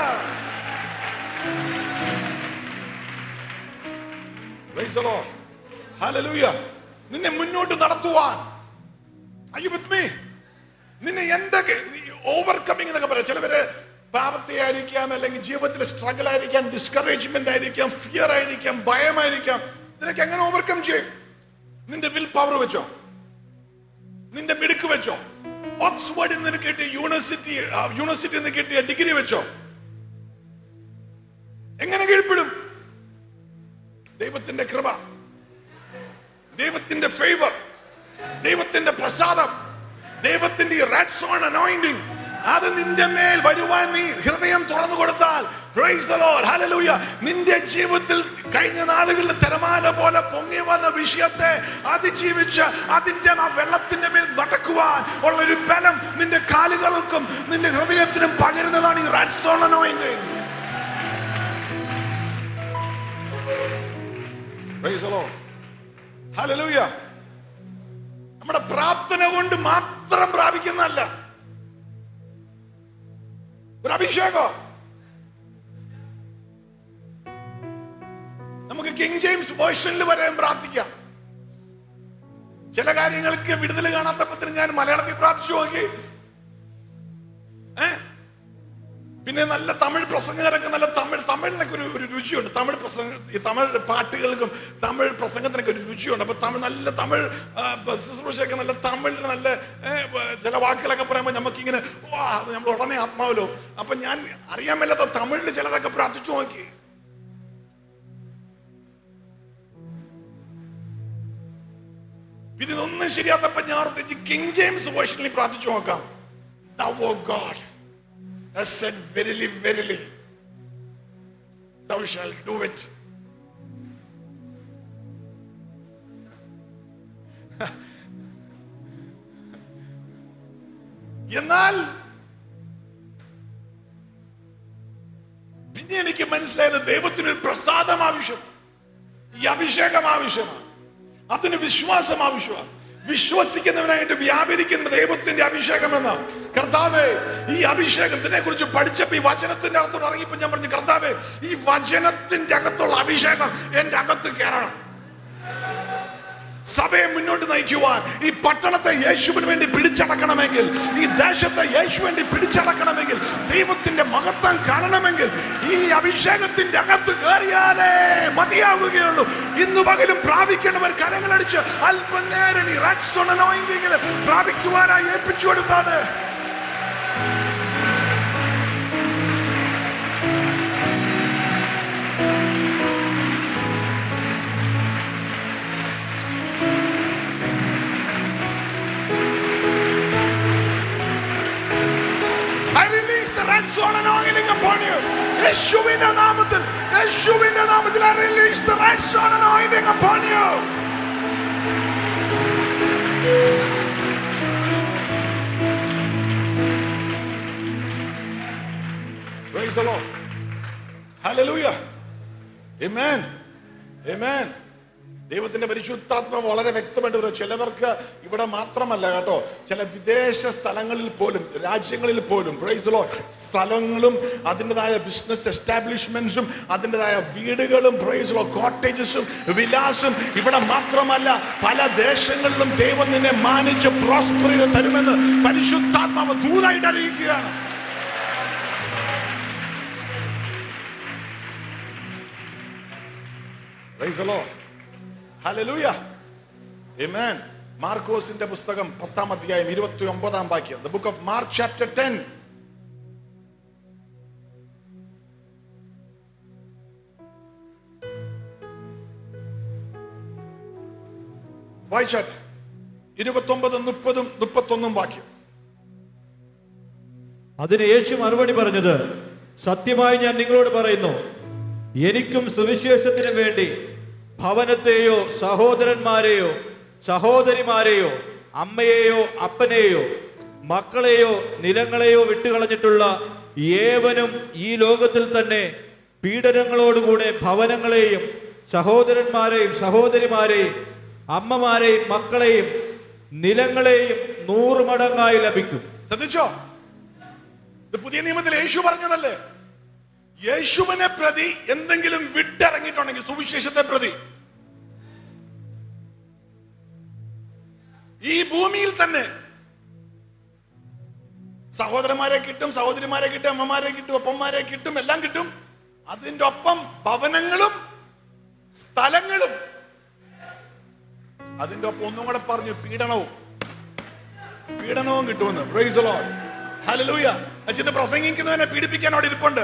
Praise the Lord. Hallelujah. നിന്നെ മുന്നോട്ട് നടത്തുവാൻ. Are you with me? നിന്നെ എന്തൊക്കെ ഓവർകമ്മിങ് എന്നൊക്കെ പറയാം. ചിലവര് പാപത്തെ ആയിരിക്കാം, അല്ലെങ്കിൽ ജീവിതത്തിൽ സ്ട്രഗിൾ ആയിരിക്കാം, ഡിസ്കറേജ്മെന്റ് ആയിരിക്കാം, ഫിയർ ആയിരിക്കാം, ഭയമായിരിക്കാം. ഇതിനൊക്കെ എങ്ങനെ ഓവർകം ചെയ്യും? നിന്റെ വിൽ പവർ വെച്ചോ, നിന്റെ മിടുക്ക് വെച്ചോ, ഓക്സ്ഫോർഡിൽ നിന്ന് കിട്ടിയ യൂണിവേഴ്സിറ്റി യൂണിവേഴ്സിറ്റിയിൽ നിന്ന് കിട്ടിയ ഡിഗ്രി വെച്ചോ, എങ്ങനെ കീഴ്പ്പെടും? ദൈവത്തിന്റെ കൃപ, ദൈവത്തിന്റെ ഫേവർ, ദൈവത്തിന്റെ പ്രസാദം, ദൈവത്തിന്റെ റാറ്റ്സോൺ അനോയിന്റിംഗ് അത് നിന്റെ മേൽ വരുവാൻ നീ ഹൃദയം തുറന്നു കൊടുത്താൽ, പ്രൈസ് ദി ലോർഡ്, ഹല്ലേലൂയ, നിന്റെ ജീവിതത്തിൽ കഴിഞ്ഞ നാളുകളിൽ തിരമാല പോലെ പൊങ്ങി വന്ന വിഷയത്തെ അതിജീവിച്ച് അതിന്റെ ആ വെള്ളത്തിന്റെ മേൽ നടക്കുവാൻ ഉള്ളൊരു ബലം നിന്റെ കാലുകൾക്കും നിന്റെ ഹൃദയത്തിനും പകരുന്നതാണ് ഈ റാറ്റ്സോൺ anointing. Praise the Lord, hallelujah. നമ്മുടെ പ്രാർത്ഥന കൊണ്ട് മാത്രം പ്രാപിക്കുന്നതല്ല ഒരു അഭിഷേകം. നമുക്ക് കിങ് ജെയിംസ് വേർഷനിൽ വരെ പ്രാർത്ഥിക്കാം. ചില കാര്യങ്ങൾക്ക് വിടുതൽ കാണാത്തപ്പത്തിന് ഞാൻ മലയാളത്തിൽ പ്രാർത്ഥിച്ചു നോക്കി. ഏ പിന്നെ നല്ല തമിഴ് പ്രസംഗകരൊക്കെ നല്ല തമിഴ് തമിഴിനൊക്കെ ഒരു ഒരു രുചിയുണ്ട്. തമിഴ് പ്രസംഗ ഈ തമിഴ് പാട്ടുകൾക്കും തമിഴ് പ്രസംഗത്തിനൊക്കെ ഒരു രുചിയുണ്ട്. അപ്പൊ തമിഴ് നല്ല തമിഴ് ശുശ്രൂഷയൊക്കെ നല്ല തമിഴിൽ നല്ല ചില വാക്കുകളൊക്കെ പറയുമ്പോൾ നമുക്കിങ്ങനെ വാ അത് നമ്മൾ ഉടനെ ആത്മാവല്ലോ. അപ്പൊ ഞാൻ അറിയാൻ മേലാത്ത തമിഴിൽ ചിലതൊക്കെ പ്രാർത്ഥിച്ചു നോക്കി. ഇതൊന്നും ശരിയാത്തപ്പോ ഞാൻ കിങ് ജെയിംസ് വേർഷനിൽ പ്രാർത്ഥിച്ചു നോക്കാം. Thou, O God, has said, verily, verily, thou shalt do it. എന്നാൽ പിന്നെ എനിക്ക് മനസ്സിലായത് ദൈവത്തിനൊരു പ്രസാദം ആവശ്യം, ഈ അഭിഷേകം ആവശ്യമാണ്, അതിന് വിശ്വാസം ആവശ്യമാണ്. വിശ്വസിക്കുന്നവനായിട്ട് വ്യാപരിക്കുന്ന ദൈവത്തിന്റെ അഭിഷേകം എന്ന കർത്താവേ, ഈ അഭിഷേകത്തിനെ കുറിച്ച് പഠിച്ചപ്പോ ഈ വചനത്തിന്റെ അകത്തോട് ഇറങ്ങിയപ്പോ ഞാൻ പറഞ്ഞു, കർത്താവേ, ഈ വചനത്തിന്റെ അകത്തുള്ള അഭിഷേകം എന്റെ അകത്ത് കയറണം. സഭയെ മുന്നോട്ട് നയിക്കുവാൻ, ഈ പട്ടണത്തെ യേശുവിന് വേണ്ടി പിടിച്ചടക്കണമെങ്കിൽ, ഈ ദേശത്തെ യേശു വേണ്ടി പിടിച്ചടക്കണമെങ്കിൽ, ദൈവത്തിന്റെ മഹത്വം കാണണമെങ്കിൽ ഈ അഭിഷേകത്തിന്റെ അകത്ത് കയറിയാലേ മതിയാവുകയുള്ളൂ. ഇന്നു പകലും പ്രാപിക്കേണ്ടവർ കരങ്ങളടിച്ച് അല്പനേരം ഈ റാറ്റ്സോൺ അനോയിന്റിംഗിൽ പ്രാപിക്കുവാനായി ഏൽപ്പിച്ചു കൊടുത്താണ്. The red sword anointing upon you. യേശുവിന്റെ നാമത്തിൽ, യേശുവിന്റെ നാമത്തിൽ I release the red sword anointing upon you. Praise the Lord. Hallelujah. Amen. Amen. ദൈവത്തിന്റെ പരിശുദ്ധാത്മ വളരെ വ്യക്തമായിട്ട് വരും. ചിലവർക്ക് ഇവിടെ മാത്രമല്ല കേട്ടോ, ചില വിദേശ സ്ഥലങ്ങളിൽ പോലും, രാജ്യങ്ങളിൽ പോലും പ്രൈസ് ദി ലോർഡ്, സ്ഥലങ്ങളും അതിൻ്റെതായ ബിസിനസ് എസ്റ്റാബ്ലിഷ്മെന്റ്സും അതിൻ്റെതായ വീടുകളും പ്രൈസ് ദി ലോർഡ് കോട്ടേജസും വിലാസും ഇവിടെ മാത്രമല്ല പല ദേശങ്ങളിലും ദൈവം നിന്നെ മാനിച്ച് പ്രോസ്പർ ചെയ്ത് തരുമെന്ന് പരിശുദ്ധാത്മാവ് ദൂതായിട്ട് അറിയിക്കുകയാണ്. Praise the Lord. Hallelujah. Amen. മാർക്കോസിന്റെ പുസ്തകം പത്താം അധ്യായം ഇരുപത്തി ഒമ്പതാം വാക്യം. The book of Mark chapter ten. വായിച്ചാട്ടെ. ഇരുപത്തി ഒമ്പതും മുപ്പതും മുപ്പത്തൊന്നും വാക്യം. അതിന് യേശു മറുപടി പറഞ്ഞത്, സത്യമായി ഞാൻ നിങ്ങളോട് പറയുന്നു, എനിക്കും സുവിശേഷത്തിനു വേണ്ടി ഭവനത്തെയോ സഹോദരന്മാരെയോ സഹോദരിമാരെയോ അമ്മയെയോ അപ്പനെയോ മക്കളെയോ നിലങ്ങളെയോ വിട്ടുകളഞ്ഞിട്ടുള്ള ഏവനും ഈ ലോകത്തിൽ തന്നെ പീഡനങ്ങളോടുകൂടെ ഭവനങ്ങളെയും സഹോദരന്മാരെയും സഹോദരിമാരെയും അമ്മമാരെയും മക്കളെയും നിലങ്ങളെയും നൂറ് മടങ്ങായി ലഭിക്കും. ശ്രദ്ധിച്ചോ? ഇത് പുതിയ നിയമത്തിൽ യേശു പറഞ്ഞതല്ലേ. യേശുവിനെ പ്രതി എന്തെങ്കിലും വിട്ടിറങ്ങിയിട്ടുണ്ടെങ്കിൽ, സുവിശേഷത്തെ പ്രതി ഈ ഭൂമിയിൽ തന്നെ സഹോദരന്മാരെ കിട്ടും, സഹോദരിമാരെ കിട്ടും, അമ്മമാരെ കിട്ടും, ഒപ്പന്മാരെ കിട്ടും, എല്ലാം കിട്ടും. അതിന്റെ ഒപ്പം ഭവനങ്ങളും സ്ഥലങ്ങളും, അതിന്റെ ഒപ്പം ഒന്നും കൂടെ പറഞ്ഞു, പീഡനവും പീഡനവും കിട്ടുമെന്ന്. Praise the Lord. ഹല്ലേലൂയ. ഇത് പ്രസംഗിക്കുന്നവനെ പീഡിപ്പിക്കാൻ അവിടെ ഇരിപ്പുണ്ട്.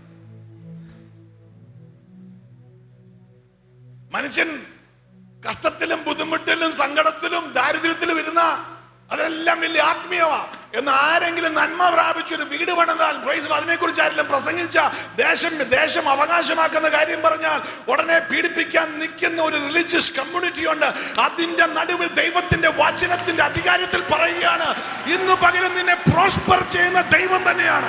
മനുഷ്യൻ കഷ്ടത്തിലും ബുദ്ധിമുട്ടിലും സങ്കടത്തിലും ദാരിദ്ര്യത്തിലും ഇരുന്ന അതെല്ലാം വലിയ ആത്മീയമാ എന്ന് ആരെങ്കിലും നന്മ പ്രാപിച്ചു ഒരു വീട് പണിതാൽ, പ്രൈസ് അതിനെ കുറിച്ച് ആരെങ്കിലും പ്രസംഗിച്ച, ദേശം ദേശം അവകാശമാക്കുന്ന കാര്യം പറഞ്ഞാൽ ഉടനെ പീഡിപ്പിക്കാൻ നിൽക്കുന്ന ഒരു റിലീജിയസ് കമ്മ്യൂണിറ്റി ഉണ്ട്. അതിന്റെ നടുവിൽ ദൈവത്തിന്റെ വചനത്തിന്റെ അധികാരത്തിൽ പറയുകയാണ്, ഇന്ന് പകലും നിന്നെ പ്രോസ്പർ ചെയ്യുന്ന ദൈവം തന്നെയാണ്.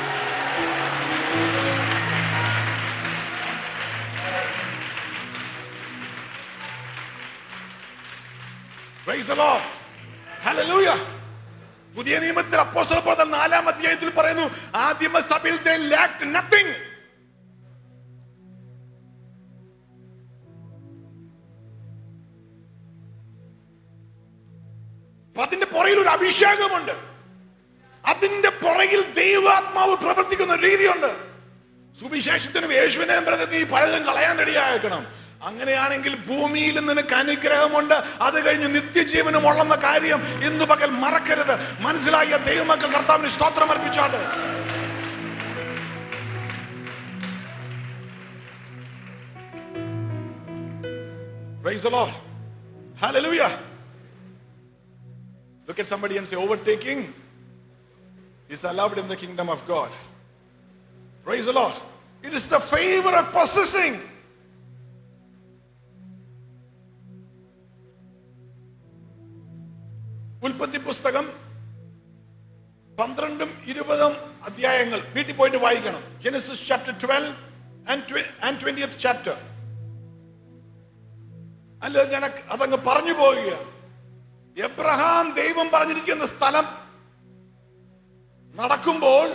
Praise the Lord. Hallelujah. പുതിയ നിയമത്തിൽ അപ്പോസ്തല പ്രവർത്തനം നാലാം അധ്യായത്തിൽ പറയുന്നു, ആദിമ സഭയിൽ they lacked nothing. അതിന്റെ പുറകിൽ ഒരു അഭിഷേകമുണ്ട്. അതിന്റെ പുറകിൽ ദൈവാത്മാവ് പ്രവർത്തിക്കുന്ന രീതിയുണ്ട്. സുവിശേഷത്തിനും യേശുവിനെയും പ്രതി നീ പലതും കളയാൻ റെഡിയാക്കണം. അങ്ങനെയാണെങ്കിൽ ഭൂമിയിൽ നിനക്ക് അനുഗ്രഹമുണ്ട്, അത് കഴിഞ്ഞ് നിത്യജീവനും ഉള്ളെന്ന കാര്യം ഇന്ന് പകൽ മറക്കരുത്. മനസ്സിലായ ദൈവമക്കൾ കർത്താവിന് സ്തോത്രം അർപ്പിച്ചാണ്. Praise the Lord. Hallelujah. Look at somebody and say, overtaking is allowed in the kingdom of God. Praise the Lord. It is the favor of possessing. ഉൽപ്പത്തി പുസ്തകം പന്ത്രണ്ടും ഇരുപതും അധ്യായങ്ങൾ വീട്ടിൽ പോയിട്ട് വായിക്കണം. Genesis chapter twelve and twentieth chapter. അല്ല ഞാൻ അതങ്ങ് പറഞ്ഞു പോവുക. എബ്രഹാം ദൈവം പറഞ്ഞിരിക്കുന്ന സ്ഥലം നടക്കുമ്പോൾ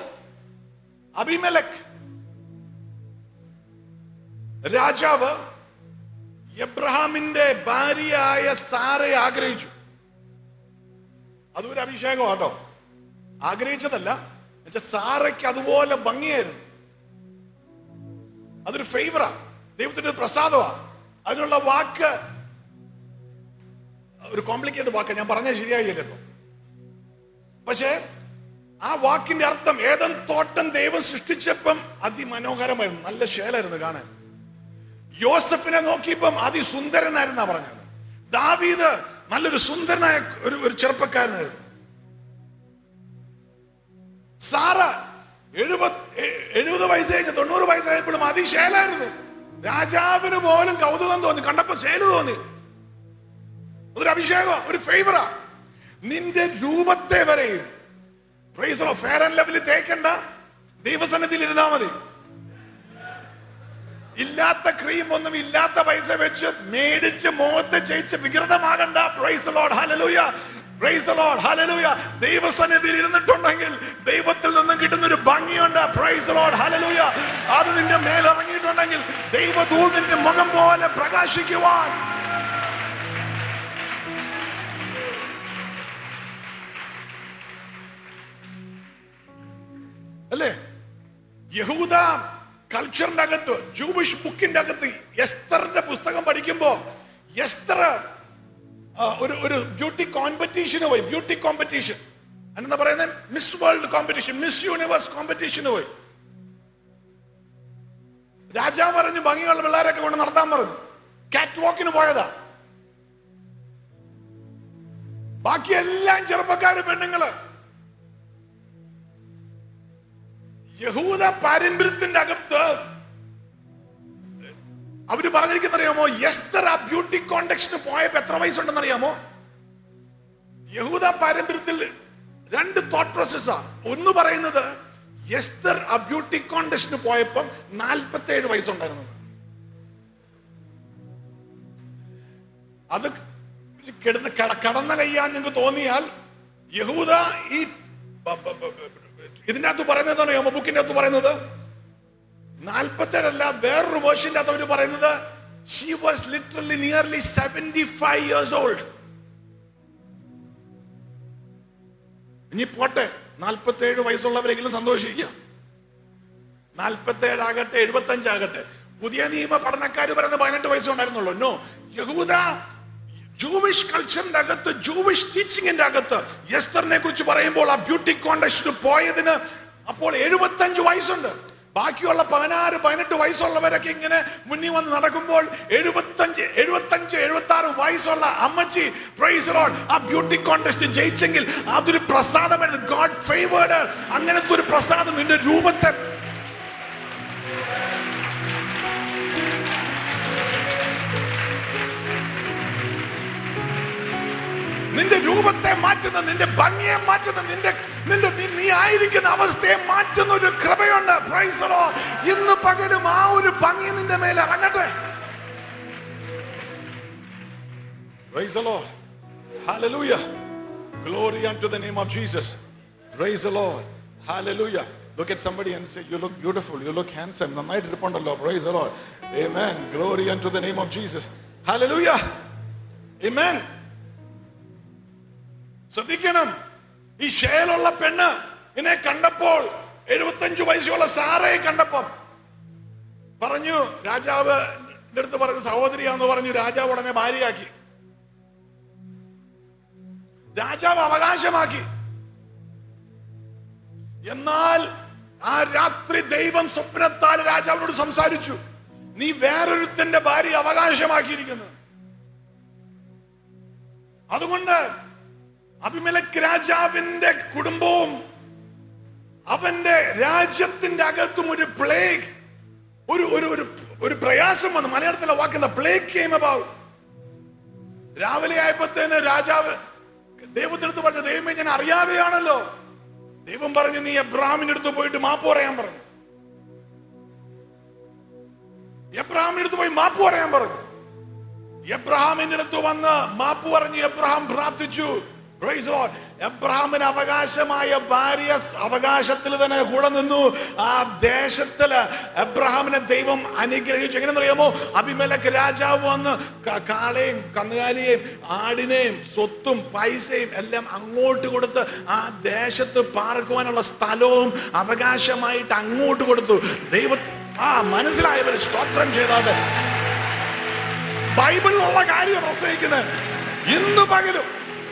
അബിമേലെക്ക് രാജാവ് എബ്രഹാമിന്റെ ഭാര്യയായ സാറയെ ആഗ്രഹിച്ചു. അതൊരു അഭിഷേകം കേട്ടോ, ആഗ്രഹിച്ചതല്ല. എന്നുവെച്ചാൽ സാറയ്ക്ക് അതുപോലെ ഭംഗിയായിരുന്നു. അതൊരു ഫേവറാ, ദൈവത്തിന്റെ പ്രസാദമാ. അതിനുള്ള വാക്ക് ഒരു കോംപ്ലിക്കേറ്റഡ് വാക്ക്, ഞാൻ പറഞ്ഞാൽ ശരിയായില്ലല്ലോ. പക്ഷേ ആ വാക്കിന്റെ അർത്ഥം, ഏതൻ തോട്ടം ദൈവം സൃഷ്ടിച്ചപ്പം അതിമനോഹരമായിരുന്നു, നല്ല ശേലായിരുന്നു കാണാൻ. യോസഫിനെ നോക്കിയപ്പം അതിസുന്ദരനായിരുന്നാ പറഞ്ഞത്. ദാവീദ് നല്ലൊരു സുന്ദരനായ ഒരു ഒരു ചെറുപ്പക്കാരനായിരുന്നു. സാറ എഴുപത് എഴുപത് വയസ്സ് കഴിഞ്ഞ് തൊണ്ണൂറ് വയസ്സായപ്പോഴും അതിശേലായിരുന്നു. രാജാവിന് പോലും കൗതുകം തോന്നി, കണ്ടപ്പോ ശേല് തോന്നി. അതൊരു അഭിഷേകം, ഒരു ഫേവറാ. നിന്റെ രൂപത്തെ വരെയും ഫെയർ ആൻഡ് ലവ്ലി തേക്കണ്ട, ദൈവസന്നിധിയിൽ ഇരുന്നാ മതി. ഇല്ലാത്ത ക്രീം ഒന്നും ഇല്ലാത്ത പൈസ വെച്ച് മേടിച്ച് മുഖത്ത് ചെയ്യിച്ച് വികൃതമാകണ്ട. Praise the Lord, hallelujah, praise the Lord, hallelujah. ദൈവസന്നിധിയിൽ ഇരുന്നിട്ടുണ്ടെങ്കിൽ ദൈവത്തിൽ നിന്നും കിട്ടുന്ന ഒരു ഭംഗിയുണ്ട്. Praise the Lord, hallelujah. അത് നിന്റെ മേൽ ഇറങ്ങിയിട്ടുണ്ടെങ്കിൽ ദൈവദൂതന്റെ മുഖം പോലെ പ്രകാശിക്കുവാൻ. അല്ലേ? യഹൂദ കൾച്ചറിന്റെ അകത്ത്, ജൂവിഷ് ബുക്കിന്റെ അകത്ത് എസ്തറിന്റെ പുസ്തകം പഠിക്കുമ്പോ എസ്തർ ഒരു ഒരു ബ്യൂട്ടി കോമ്പറ്റീഷന് പോയി. ബ്യൂട്ടി കോമ്പറ്റീഷൻ എന്താ പറയുന്നത്? Miss World competition, Miss Universe കോമ്പറ്റീഷന് പോയി. രാജാവ് പറഞ്ഞു ഭംഗിയുള്ള പിള്ളേരൊക്കെ കൊണ്ട് നടത്താൻ പറഞ്ഞു. കാറ്റ് വാക്കിന് പോയതാ. ബാക്കി എല്ലാം ചെറുപ്പക്കാര്, പെണ്ണുങ്ങള്. യഹൂദ പാരമ്പര്യത്തിന്റെ അകത്ത് അവര് പറഞ്ഞിരിക്കുന്ന അറിയാമോ? എസ്തർ ആ ബ്യൂട്ടി കോൺടെക്സ്റ്റിന് പോയപ്പോ എത്ര വയസ്സുണ്ടെന്ന് അറിയാമോ? യഹൂദ പാരമ്പര്യത്തിൽ രണ്ട് തോട്ട് പ്രോസസ്സാ. ഒന്ന് പറയുന്നത് എസ്തർ ആ ബ്യൂട്ടി കോൺടെസ്റ്റിന് പോയപ്പം നാൽപ്പത്തി ഏഴ് വയസ്സുണ്ടായിരുന്നത്. അത് കിടന്ന് കടന്ന കയ്യാൻ നിങ്ങൾക്ക് തോന്നിയാൽ യഹൂദ ഈ ഇതിന്റെ അകത്ത് പറയുന്നത് അറിയാമോ? ബുക്കിന്റെ അകത്ത് പറയുന്നത് നാൽപ്പത്തി ഏഴല്ല, വേറൊരു വേർഷന്റെ അകത്ത് അവര് പറയുന്നത് she was literally nearly seventy-five years old. ഇനി പോട്ടെ, നാൽപ്പത്തി ഏഴ് വയസ്സുള്ളവരെങ്കിലും സന്തോഷിക്കാം. നാൽപ്പത്തി ഏഴാകട്ടെ, എഴുപത്തി അഞ്ചാകട്ടെ. പുതിയ നിയമ പഠനക്കാര് പറയുന്നത് പതിനെട്ട് വയസ്സുണ്ടായിരുന്നുള്ളൂ. നോ, യഹൂദ ജൂവിഷ് കൾച്ചറിന്റെ അകത്ത്, ജൂവിഷ് ടീച്ചിങ്ങിന്റെ അകത്ത് എസ്തറിനെ കുറിച്ച് പറയുമ്പോൾ ആ ബ്യൂട്ടി കോൺടെസ്റ്റിന് പോയതിന് അപ്പോൾ എഴുപത്തി അഞ്ച് വയസ്സുണ്ട്. ബാക്കിയുള്ള പതിനാറ് പതിനെട്ട് വയസ്സുള്ളവരൊക്കെ ഇങ്ങനെ മുന്നിൽ വന്ന് നടക്കുമ്പോൾ എഴുപത്തഞ്ച് എഴുപത്തഞ്ച് എഴുപത്തി ആറ് വയസ്സുള്ള അമ്മച്ചി പ്രൈസ് ദി ലോർഡ് ആ ബ്യൂട്ടി കോൺടെസ്റ്റ് ജയിച്ചെങ്കിൽ അതൊരു പ്രസാദമായിരുന്നു. God favoured. അങ്ങനത്തെ ഒരു പ്രസാദം നിന്റെ രൂപത്തെ നിന്റെ രൂപത്തെ മാറ്റുന്ന, നിന്റെ ഭംഗിയെ മാറ്റുന്ന, നിന്റെ നിന്റെ നീ ആയിരിക്കുന്ന അവസ്ഥയെ മാറ്റുന്ന ഒരു കൃപയുണ്ട്. Price the Lord. ഇന്ന് പകലും ആ ഒരു ഭംഗി നിന്റെ മേൽ ഇറങ്ങട്ടെ. Praise the Lord, hallelujah, glory unto the name of Jesus. Praise the Lord, hallelujah. Look at somebody and say, you look beautiful, you look handsome. നന്നായിട്ട് ഇരിപ്പുണ്ടല്ലോ. Praise the Lord, amen. Glory unto the name of Jesus, hallelujah, amen. ശ്രദ്ധിക്കണം, ഈ ശേലുള്ള പെണ്ണ് ഇതിനെ കണ്ടപ്പോൾ, എഴുപത്തഞ്ചു വയസ്സുള്ള സാറയെ കണ്ടപ്പോൾ പറഞ്ഞു, രാജാവ് അടുത്ത് പറഞ്ഞു സഹോദരിയാന്ന് പറഞ്ഞു. രാജാവ് ഉടനെ ഭാര്യയാക്കി, രാജാവ് അവകാശമാക്കി. എന്നാൽ ആ രാത്രി ദൈവം സ്വപ്നത്താൽ രാജാവിനോട് സംസാരിച്ചു, നീ വേറൊരുത്തന്റെ ഭാര്യ അവകാശമാക്കിയിരിക്കുന്നു. അതുകൊണ്ട് അബിമേലെക്ക് രാജാവിന്റെ കുടുംബവും അവന്റെ രാജ്യത്തിന്റെ അകത്തും ഒരു പ്ലേഗ്, ഒരു ഒരു ഒരു പ്രയാസം വന്നു. മലയാളത്തിലെ വാക്കുന്ന പ്ലേഗ് came about. രാവിലെ ആയപ്പോഴത്തേന് രാജാവ് ദൈവത്തിനടുത്ത് പറഞ്ഞു, ദൈവമേ ഞാൻ അറിയാതെയാണല്ലോ. ദൈവം പറഞ്ഞു, നീ എബ്രഹാമിന്റെ അടുത്ത് പോയിട്ട് മാപ്പ് പറയാൻ പറഞ്ഞു. എബ്രഹാമിന്റെ അടുത്ത് പോയി മാപ്പ് പറയാൻ പറഞ്ഞു. എബ്രഹാമിന്റെ അടുത്ത് വന്ന് മാപ്പ് പറഞ്ഞു. എബ്രഹാം പ്രാർത്ഥിച്ചു, Praise the Lord. എബ്രഹാമിന് അവകാശമായ ഭാര്യ അവകാശത്തിൽ തന്നെ കൂടെ നിന്നു. ആ ദേശത്തില് എബ്രഹാമിനെ ദൈവം അനുഗ്രഹിച്ചു. എങ്ങനെയെന്നറിയാമോ? അബിമേലെക്ക് രാജാവ് വന്ന് കാളയും കന്നുകാലിയെയും ആടിനെയും സ്വത്തും പൈസയും എല്ലാം അങ്ങോട്ട് കൊടുത്ത് ആ ദേശത്ത് പാർക്കുവാനുള്ള സ്ഥലവും അവകാശമായിട്ട് അങ്ങോട്ട് കൊടുത്തു. ദൈവത്തിൽ ആ മനസ്സിലായവർ സ്തോത്രം ചെയ്താട്ട് ബൈബിളിലുള്ള കാര്യം പ്രസംഗിക്കുന്നത് ഇന്ന് പകലും.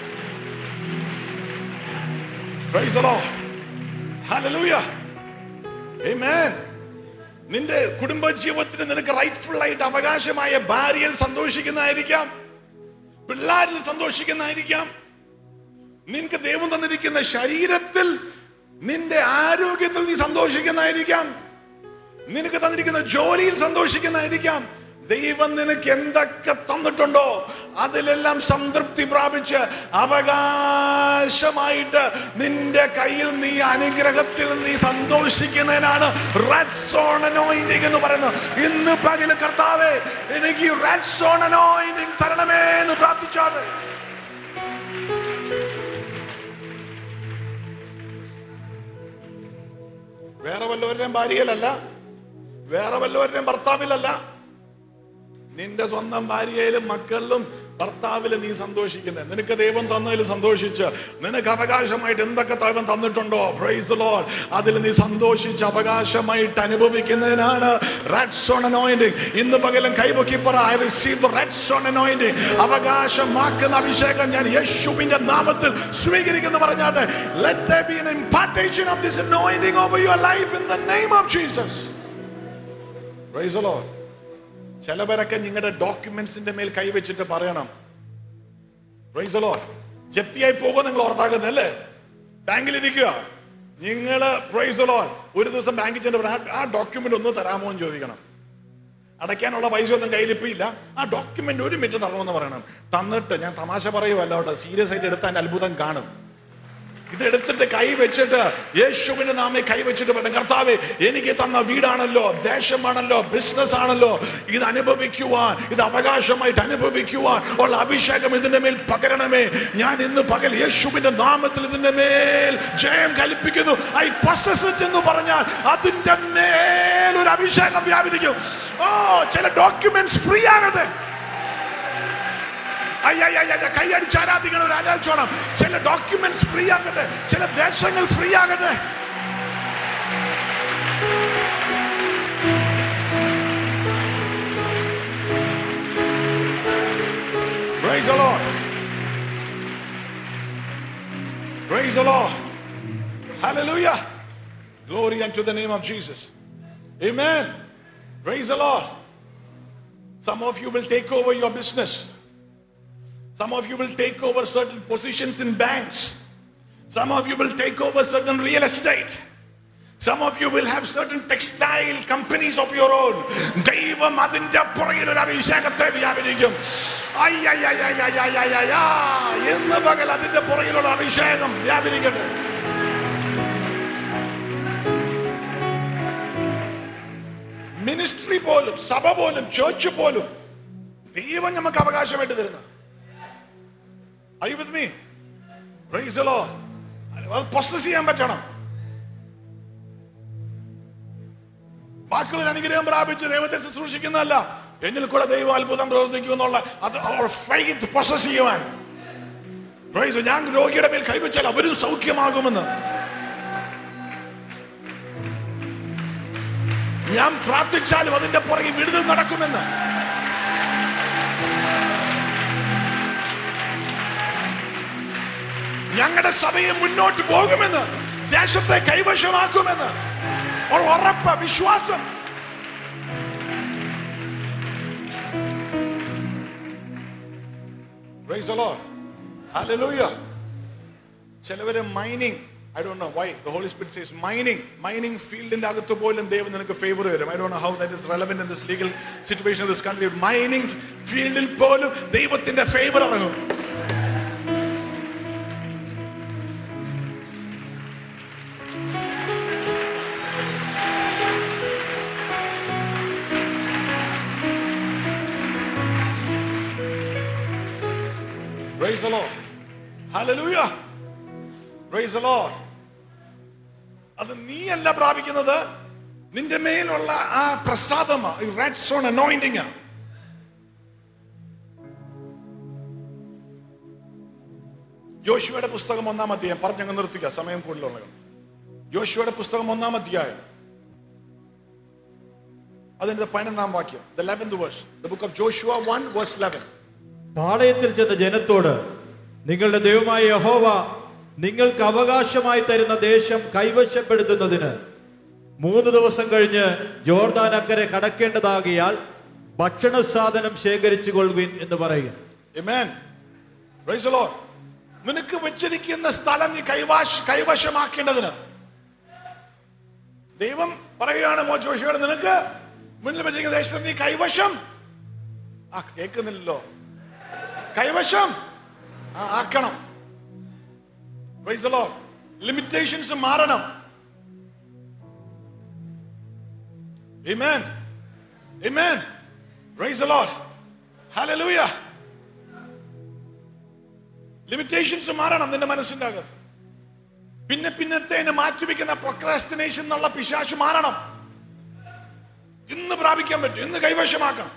Praise the Lord. Hallelujah. Amen. നിന്റെ കുടുംബ ജീവിതത്തിന് നിനക്ക് റൈറ്റ്ഫുൾ ആയിട്ട് അവകാശമായ ഭാര്യയിൽ സന്തോഷിക്കുന്നതായിരിക്കാം, പിള്ളേരിൽ സന്തോഷിക്കുന്നതായിരിക്കാം, നിനക്ക് ദൈവം തന്നിരിക്കുന്ന ശരീരത്തിൽ നിന്റെ ആരോഗ്യത്തിൽ നീ സന്തോഷിക്കുന്നതായിരിക്കാം, നിനക്ക് തന്നിരിക്കുന്ന ജോലിയിൽ സന്തോഷിക്കുന്നതായിരിക്കാം. ദൈവം നിനക്ക് എന്തൊക്കെ തന്നിട്ടുണ്ടോ അതിലെല്ലാം സംതൃപ്തി പ്രാപിച്ച് അവകാശമായിട്ട് നിന്റെ കയ്യിൽ നീ അനുഗ്രഹത്തിൽ നീ സന്തോഷിക്കുന്നതിനാണ് റെഡ് സോൺ അനോയിന്റിംഗ് എന്ന് പറയുന്നത്. ഇന്ന് പകല് കർത്താവേ എനിക്ക് റെഡ് സോൺ അനോയിന്റിംഗ് തരണമേ എന്ന് പ്രാർത്ഥിച്ചാണ്. വേറെ വല്ലവരുടെയും ഭാര്യയിലല്ല, വേറെ വല്ലവരുടെയും ഭർത്താവിലല്ല, നിന്റെ സ്വന്തം ഭാര്യയിലും മക്കളിലും ഭർത്താവിലും നീ സന്തോഷിക്കുന്നത്. നിനക്ക് ദൈവം തന്നതിൽ സന്തോഷിച്ച് നിനക്ക് അവകാശമായിട്ട് എന്തൊക്കെ ദൈവം തന്നിട്ടുണ്ടോ പ്രൈസ് ദി ലോർഡ് അതിൽ നീ സന്തോഷിച്ച് അവകാശമായിട്ട് അനുഭവിക്കുന്നതിനാണ് റെഡ് സോൺ അനോയിന്റിംഗ്. ഇന്ന് പകലും കൈപൊക്കി പറ, I receive the red zone anointing. അവകാശമാക്കുന്ന അഭിഷേകം ഞാൻ യേശുവിന്റെ നാമത്തിൽ സ്വീകരിക്കുന്നു പറഞ്ഞാട്ടെ. Let there be an impartation of this anointing over your life in the name of Jesus. Praise the Lord. ചിലവരൊക്കെ നിങ്ങളുടെ ഡോക്യുമെന്റ്സിന്റെ മേൽ കൈവച്ചിട്ട് പറയണം പ്രൈസ് ദി ലോർഡ്. ജപ്തിയായി പോകുക നിങ്ങൾ ഓർത്താക്കുന്നല്ലേ? ബാങ്കിലിരിക്കുക നിങ്ങള് പ്രൈസ് ദി ലോർഡ്. ഒരു ദിവസം ബാങ്കിൽ ചെന്ന് ആ ഡോക്യുമെന്റ് ഒന്ന് തരാമോ എന്ന് ചോദിക്കണം. അടയ്ക്കാനുള്ള പൈസ ഒന്നും കയ്യിലിപ്പില്ല, ആ ഡോക്യുമെന്റ് ഒരു മിനിറ്റ് തരണമെന്ന് പറയണം. തന്നിട്ട്, ഞാൻ തമാശ പറയുമല്ലോ കേട്ടോ, സീരിയസ് ആയിട്ട് എടുത്താൽ അതിന്റെ അത്ഭുതം കാണും. ഇതെടുത്തിട്ട് കൈ വെച്ചിട്ട് യേശുവിന്റെ നാമേ കൈ വെച്ചിട്ട് പറയണം, കർത്താവേ എനിക്ക് തന്ന വീടാണല്ലോ, ദേശമാണല്ലോ, ബിസിനസ് ആണല്ലോ, ഇത് അനുഭവിക്കുവാൻ, ഇത് അവകാശമായിട്ട് അനുഭവിക്കുവാൻ ഉള്ള അഭിഷേകം ഇതിന്റെ മേൽ പകരണമേ. ഞാൻ ഇന്ന് പകൽ യേശുവിന്റെ നാമത്തിൽ ഇതിന്റെ മേൽ ജയം കൽപ്പിക്കുന്നു. ഐ possess it എന്ന് പറഞ്ഞാൽ അതിന്റെ മേൽ ഒരു അഭിഷേകം വ്യാപരിക്കും. ഓ, ചില ഡോക്യുമെന്റ്സ് ഫ്രീ ആകട്ടെ. കൈയടിച്ച് ആരാധിക്കണം, ഒരു ആരാധിച്ചോണം. ചില ഡോക്യുമെന്റ്സ് ഫ്രീ ആകട്ടെ, ചില ദേശങ്ങൾ ഫ്രീ ആകട്ടെ. Praise the Lord. Praise the Lord. Hallelujah. Glory unto the name of Jesus. Amen. Praise the Lord. Some of you will take over your business. Some of you will take over certain positions in banks. Some of you will take over certain real estate. Some of you will have certain textile companies of your own. ദൈവം അതിന്റെ പുറകിൽ ഒരു അഭിഷേകത്തെ വ്യാപരിക്കും. ഇന്ന് പകൽ അതിന്റെ പുറകിലുള്ള അഭിഷേകം വ്യാപരിക്കട്ടെ. Ministry പോലും, സഭ പോലും, ചർച്ച് പോലും ദൈവം നമുക്ക് അവകാശമായിട്ട് തരുന്നത്. Are you with me? Praise the Lord. അത് പൊസസ് ചെയ്യാൻ പറ്റണം. വാക്കുകൾ അനുഗ്രഹം പ്രാപിച്ച് ദൈവത്തെ ശുശ്രൂഷിക്കുന്നതല്ല, എന്നിൽ കൂടെ ദൈവം അത്ഭുതം പ്രവർത്തിക്കും എന്നുള്ള അത് ഫെയ്ത്ത് പൊസസ് ചെയ്യുവാൻ. പ്രൈസ്, ഞാൻ രോഗിയുടെ മേൽ കൈവച്ചാൽ അവരും സൗഖ്യമാകുമെന്ന്, ഞാൻ പ്രാർത്ഥിച്ചാലും അതിന്റെ പുറകെ വിടുതൽ നടക്കുമെന്ന്. ഞങ്ങളുടെ സഭയെ മുന്നോട്ട് പോകുമെന്ന്, ദേശത്തെ കൈവശമാക്കുമെന്ന് ഉള്ള ഉറപ്പ്, വിശ്വാസം. Praise the Lord. Hallelujah. ചിലവര് mining, I don't know why the Holy Spirit says mining, mining field in agathu polum devan ninakku favor varum. I don't know how that is relevant in this legal situation of this country. Mining field il polum devathinte favor arangum. Praise the Lord. Hallelujah. Praise the Lord. അത് നീയല്ല പ്രാപിക്കുന്നത്, നിന്റെ മേലുള്ള ആ പ്രസാദമാ, ഈ red zone anointing. യോശുവയുടെ പുസ്തകം ഒന്നാം അധ്യായം പറഞ്ഞങ്ങ് നിർത്തിക്കുക, സമയം കൂടുതലുള്ള. യോശുവയുടെ പുസ്തകം ഒന്നാം അധ്യായം അതിന്റെ പതിനൊന്നാം വാക്യം. The eleventh verse. The book of Joshua one verse eleven. പാളയത്തിൽ ചെന്ന ജനത്തോട്, നിങ്ങളുടെ ദൈവമായ യഹോവ നിങ്ങൾക്ക് അവകാശമായി തരുന്ന ദേശം കൈവശപ്പെടുത്തുന്നതിന് മൂന്ന് ദിവസം കഴിഞ്ഞ് ജോർദാൻ അക്കരെ കടക്കേണ്ടതാകിയാൽ ഭക്ഷണ സാധനം ശേഖരിച്ചു കൊള്ളുവിൻ എന്ന് പറയുക. Amen. Praise the Lord. നിനക്ക് വെച്ചിരിക്കുന്ന സ്ഥലം നീ കൈവശ കൈവശമാക്കേണ്ടതിന് ദൈവം പറയുകയാണ്, മോ ജോഷുവോട്, നിനക്ക് മുന്നിൽ വെച്ചിരിക്കുന്ന ദേശത്ത് നീ കൈവശം ആ കേൾക്കുന്നില്ലല്ലോ കൈവശം ആ ആക്കണം. Praise the Lord. ലിമിറ്റേഷൻസ് മാറണം. Amen. Amen. Praise the Lord. Hallelujah. Limitations മാറണം നിന്റെ മനസ്സിന്റെ അകത്ത്. പിന്നെ പിന്നത്തേന് മാറ്റിവെക്കുന്ന പ്രൊക്രാസ്റ്റിനേഷൻ എന്നുള്ള പിശാച് മാറണം. ഇന്ന് പ്രാപിക്കാൻ പറ്റും, ഇന്ന് കൈവശമാക്കണം.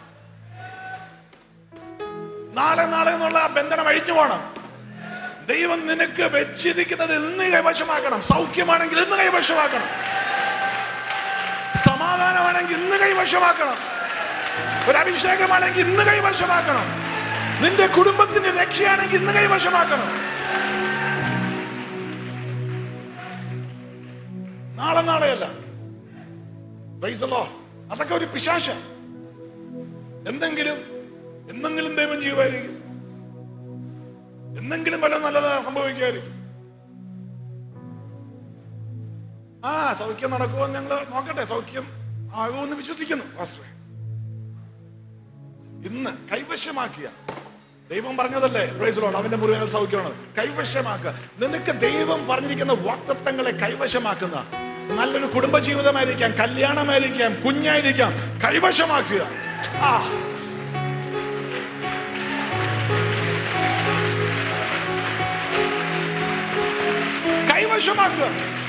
നാളെ നാളെ എന്നുള്ള ബന്ധനം അഴിഞ്ഞു പോകണം. ദൈവം നിനക്ക് വെച്ചിരിക്കുന്നത് ഇന്ന് കൈവശമാക്കണം. സൗഖ്യമാണെങ്കിൽ ഇന്ന് കൈവശമാക്കണം. സമാധാനമാണെങ്കിൽ ഇന്ന് കൈവശമാക്കണം. ഒരു അഭിഷേകമാണെങ്കിൽ ഇന്ന് കൈവശമാക്കണം. നിന്റെ കുടുംബത്തിന്റെ രക്ഷയാണെങ്കിൽ ഇന്ന് കൈവശമാക്കണം. നാളെ നാളെയല്ല. Praise the Lord. അതൊക്കെ ഒരു പിശാച. എന്തെങ്കിലും എന്തെങ്കിലും ദൈവം ചെയ്യുമായിരിക്കും, എന്തെങ്കിലും വല്ല നല്ലത് സംഭവിക്കുമായിരിക്കും. ആ സൗഖ്യം നടക്കുമോ ഞങ്ങൾ നോക്കട്ടെ, സൗഖ്യം ആകുമെന്ന് വിശ്വസിക്കുന്നു പാസ്റ്ററെ. ഇന്ന് കൈവശമാക്കിയ ദൈവം പറഞ്ഞതല്ലേ, പ്രൈസ് ദി ലോർഡ്, അവന്റെ മുറിവുകൾ സൗഖ്യമാണ്. കൈവശമാക്കുക. നിനക്ക് ദൈവം പറഞ്ഞിരിക്കുന്ന വാഗ്ദത്തങ്ങളെ കൈവശമാക്കുന്ന നല്ലൊരു കുടുംബജീവിതമായിരിക്കാം, കല്യാണമായിരിക്കാം, കുഞ്ഞായിരിക്കാം, കൈവശമാക്കുക. ആ കൈവശമാക്കുക.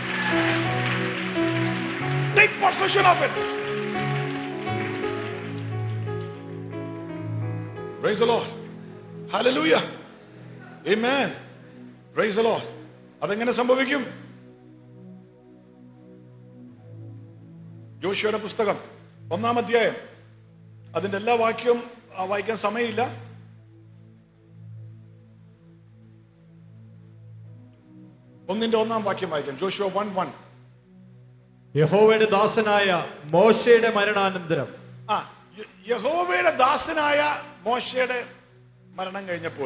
Take possession of it. Praise the Lord. Hallelujah. Amen. Praise the Lord. അതെങ്ങനെ സംഭവിക്കും? യോശുവയുടെ പുസ്തകം ഒന്നാം അധ്യായം അതിന്റെ എല്ലാ വാക്യവും വായിക്കാൻ സമയമില്ല. ഒന്നിന്റെ ഒന്നാം വാക്യം വായിക്കാം. Joshua one one. യഹോവയുടെ ദാസനായ മോശയുടെ മരണാനന്തരം, ആ യഹോവയുടെ ദാസനായ മോശയുടെ മരണം കഴിഞ്ഞപ്പോൾ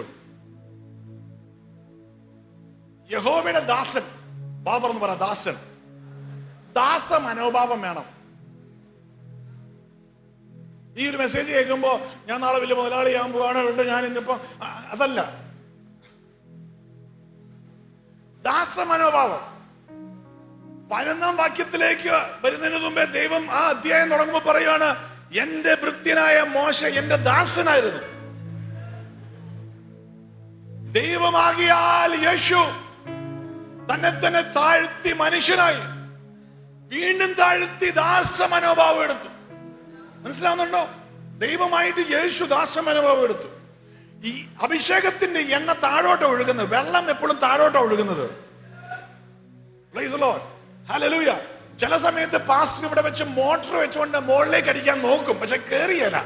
യഹോവയുടെ ദാസൻ, ഫാദർ എന്ന് പറ, ദാസൻ, ദാസ മനോഭാവം വേണം. ഈ ഒരു മെസ്സേജ് കേൾക്കുമ്പോ ഞാൻ നാളെ വലിയ മുതലാളിയാകാൻ പോവാണ്, ഞാൻ ഇന്നിപ്പോ, അതല്ല. ദാസ മനോഭാവം. പതിനൊന്നാം വാക്യത്തിലേക്ക് വരുന്നതിന് മുമ്പേ ദൈവം ആ അധ്യായം തുടങ്ങുമ്പോൾ പറയുകയാണ്, എന്റെ ഭൃത്യനായ മോശ എന്റെ ദാസനായിരുന്നു. ദൈവമാകിയാൽ യേശു തന്നെ തന്നെ താഴ്ത്തി മനുഷ്യനായി, വീണ്ടും താഴ്ത്തി ദാസ മനോഭാവം എടുത്തു. മനസ്സിലാവുന്നുണ്ടോ? ദൈവമായിട്ട് യേശു ദാസ മനോഭാവം എടുത്തു. ഈ അഭിഷേകത്തിന്റെ എണ്ണ താഴോട്ട് ഒഴുകുന്നത്, വെള്ളം എപ്പോഴും താഴോട്ട് ഒഴുകുന്നത്. Praise the Lord. Hallelujah. ചില സമയത്ത് പാസ്റ്റർ ഇവിടെ വെച്ച് മോട്ടർ വെച്ചുകൊണ്ട് മുകളിലേക്ക് അടിക്കാൻ നോക്കും, പക്ഷെ കേറിയല്ല.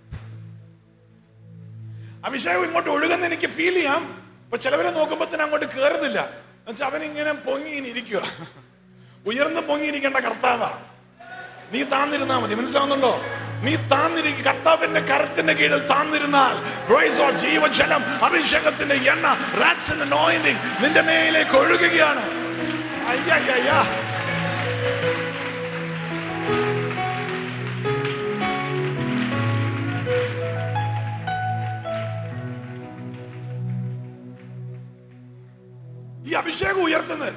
അഭിഷേകം ഇങ്ങോട്ട് ഒഴുകുന്ന എനിക്ക് ഫീൽ ചെയ്യാം. ഇപ്പൊ ചിലവരെ നോക്കുമ്പോ തന്നെ അങ്ങോട്ട് കേറുന്നില്ല. എന്നുവെച്ചാൽ അവനിങ്ങനെ പൊങ്ങിയിരിക്കുക. ഉയർന്ന് പൊങ്ങിയിരിക്കേണ്ട കർത്താവാ, നീ താന്നിരുന്നാ മതി. മനസ്സിലാവുന്നുണ്ടോ? നീ താന്നിരിക്കുക. കർത്താവിന്റെ കരത്തിന്റെ കീഴിൽ താന്നിരുന്നാൽ ജീവജലം, അഭിഷേകത്തിന്റെ എണ്ണ, റാറ്റ്സിന്റെ anointing നിന്റെ മേലേക്ക് ഒഴുകുകയാണ്. അയ്യയ്യ. ഈ അഭിഷേകം ഉയർത്തുന്നത്.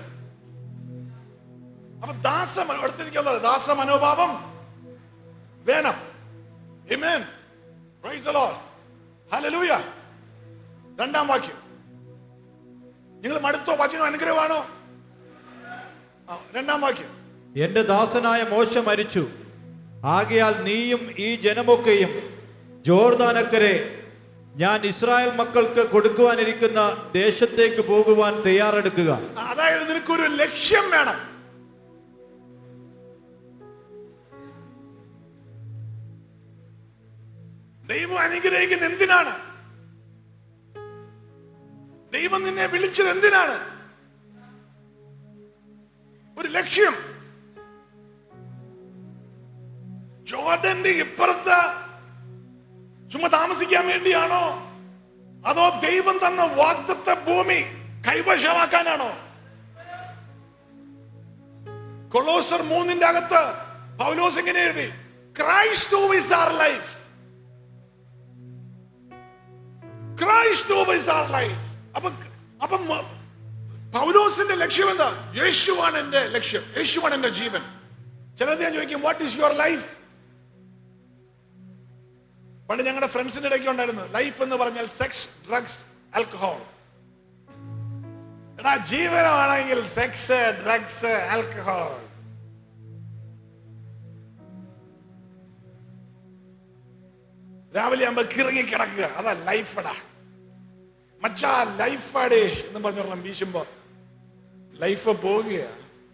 അപ്പൊ ദാസ എടുത്തിരിക്കുന്നത് ദാസ മനോഭാവം വേണം. Amen. Praise the Lord. Hallelujah. രണ്ടാം വാക്യം. നിങ്ങൾ മടുത്തോ? വചനം അനുഗ്രഹമാണോ? ആ, രണ്ടാം വാക്യം. എന്റെ ദാസനായ മോശ മരിച്ചു, ആകയാൽ നീയും ഈ ജനമൊക്കെയും ജോർദാനക്കരെ ഞാൻ ഇസ്രായേൽ മക്കൾക്ക് കൊടുക്കുവാനിരിക്കുന്ന ദേശത്തേക്ക് പോകുവാൻ തയ്യാറെടുക്കുക. അതായത് നിനക്കൊരു ലക്ഷ്യം വേണം. ദൈവം അനുഗ്രഹിക്കുന്ന എന്തിനാണ്? ദൈവം നിന്നെ വിളിച്ചത് എന്തിനാണ്? ഒരു ലക്ഷ്യം. ജോർഡന്റെ ഇപ്പുറത്ത് ചുമ്മാ താമസിക്കാൻ വേണ്ടിയാണോ? അതോ ദൈവം തന്ന വാഗ്ദത്ത ഭൂമി കൈവശമാക്കാനാണോ? കൊളോസർ മൂന്നിന്റെ അകത്ത് പൗലോസ് എങ്ങനെ എഴുതി? Christ is our life. Christ is our life. അപ്പൊ അപ്പം പൗലോസിന്റെ ലക്ഷ്യം എന്താ? യേശുവാണ് എന്റെ ലക്ഷ്യം, യേശുവാണ് എന്റെ ജീവൻ. ചിലത് ഞാൻ ചോദിക്കും, വാട്ട് ഈസ് യുവർ ലൈഫ്? പണ്ട് ഞങ്ങളുടെ ഫ്രണ്ട്സിന്റെ ഇടയ്ക്ക് ഉണ്ടായിരുന്നു, ലൈഫ് എന്ന് പറഞ്ഞാൽ സെക്സ്, ഡ്രഗ്സ്, ആൽക്കഹോൾ. എടാ, ജീവനമാണെങ്കിൽ സെക്സ്, ഡ്രഗ്സ്, ആൽക്കഹോൾ. രാവിലെ ആകുമ്പോ കിറങ്ങി കിടക്കുക, അതാ ലൈഫടാ. മച്ചാ ലൈഫാടേ എന്ന് പറഞ്ഞൊരെണ്ണം വീശുമ്പോ ലൈഫ് പോകുക.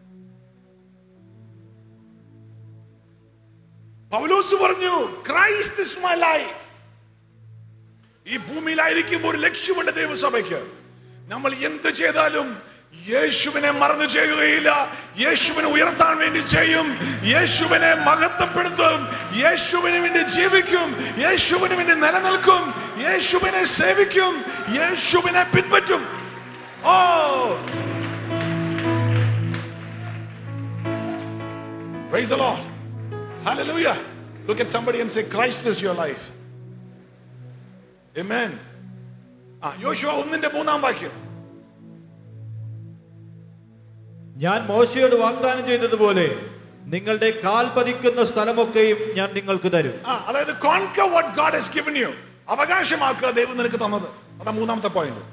പൗലോസ് പറഞ്ഞു, ക്രൈസ്റ്റ് ഇസ് മൈ ലൈഫ്. ഈ ഭൂമിയിലായിരിക്കുമ്പോൾ ഒരു ലക്ഷ്യമുണ്ട് ദൈവസഭയ്ക്ക്. നമ്മൾ എന്ത് ചെയ്താലും യേശുവിനെ മറന്നു ചെയ്യുകയില്ല. യേശുവിനെ ഉയർത്താൻ വേണ്ടി ചെയ്യും, യേശുവിനെ മഹത്വപ്പെടുത്തും, യേശുവിന് വേണ്ടി ജീവിക്കും, യേശുവിന് വേണ്ടി നിലനിൽക്കും, യേശുവിനെ സേവിക്കും, യേശുവിനെ പിൻപറ്റും. ഓ, praise the Lord. Hallelujah. Look at somebody and say, Christ is your life. Amen. ആ, യോശുവ ഒന്നിന്റെ മൂന്നാം വാക്യം. ഞാൻ മോശയോട് വാഗ്ദാനം ചെയ്തതുപോലെ നിങ്ങളുടെ കാൽ പതിക്കുന്ന സ്ഥലമൊക്കെയും ഞാൻ നിങ്ങൾക്ക് തരും. ആ, അതായത് conquer what God has given you. അവകാശമാക്കുക ദൈവം നിനക്ക് തന്നത്. അതാ മൂന്നാമത്തെ പോയിന്റ്.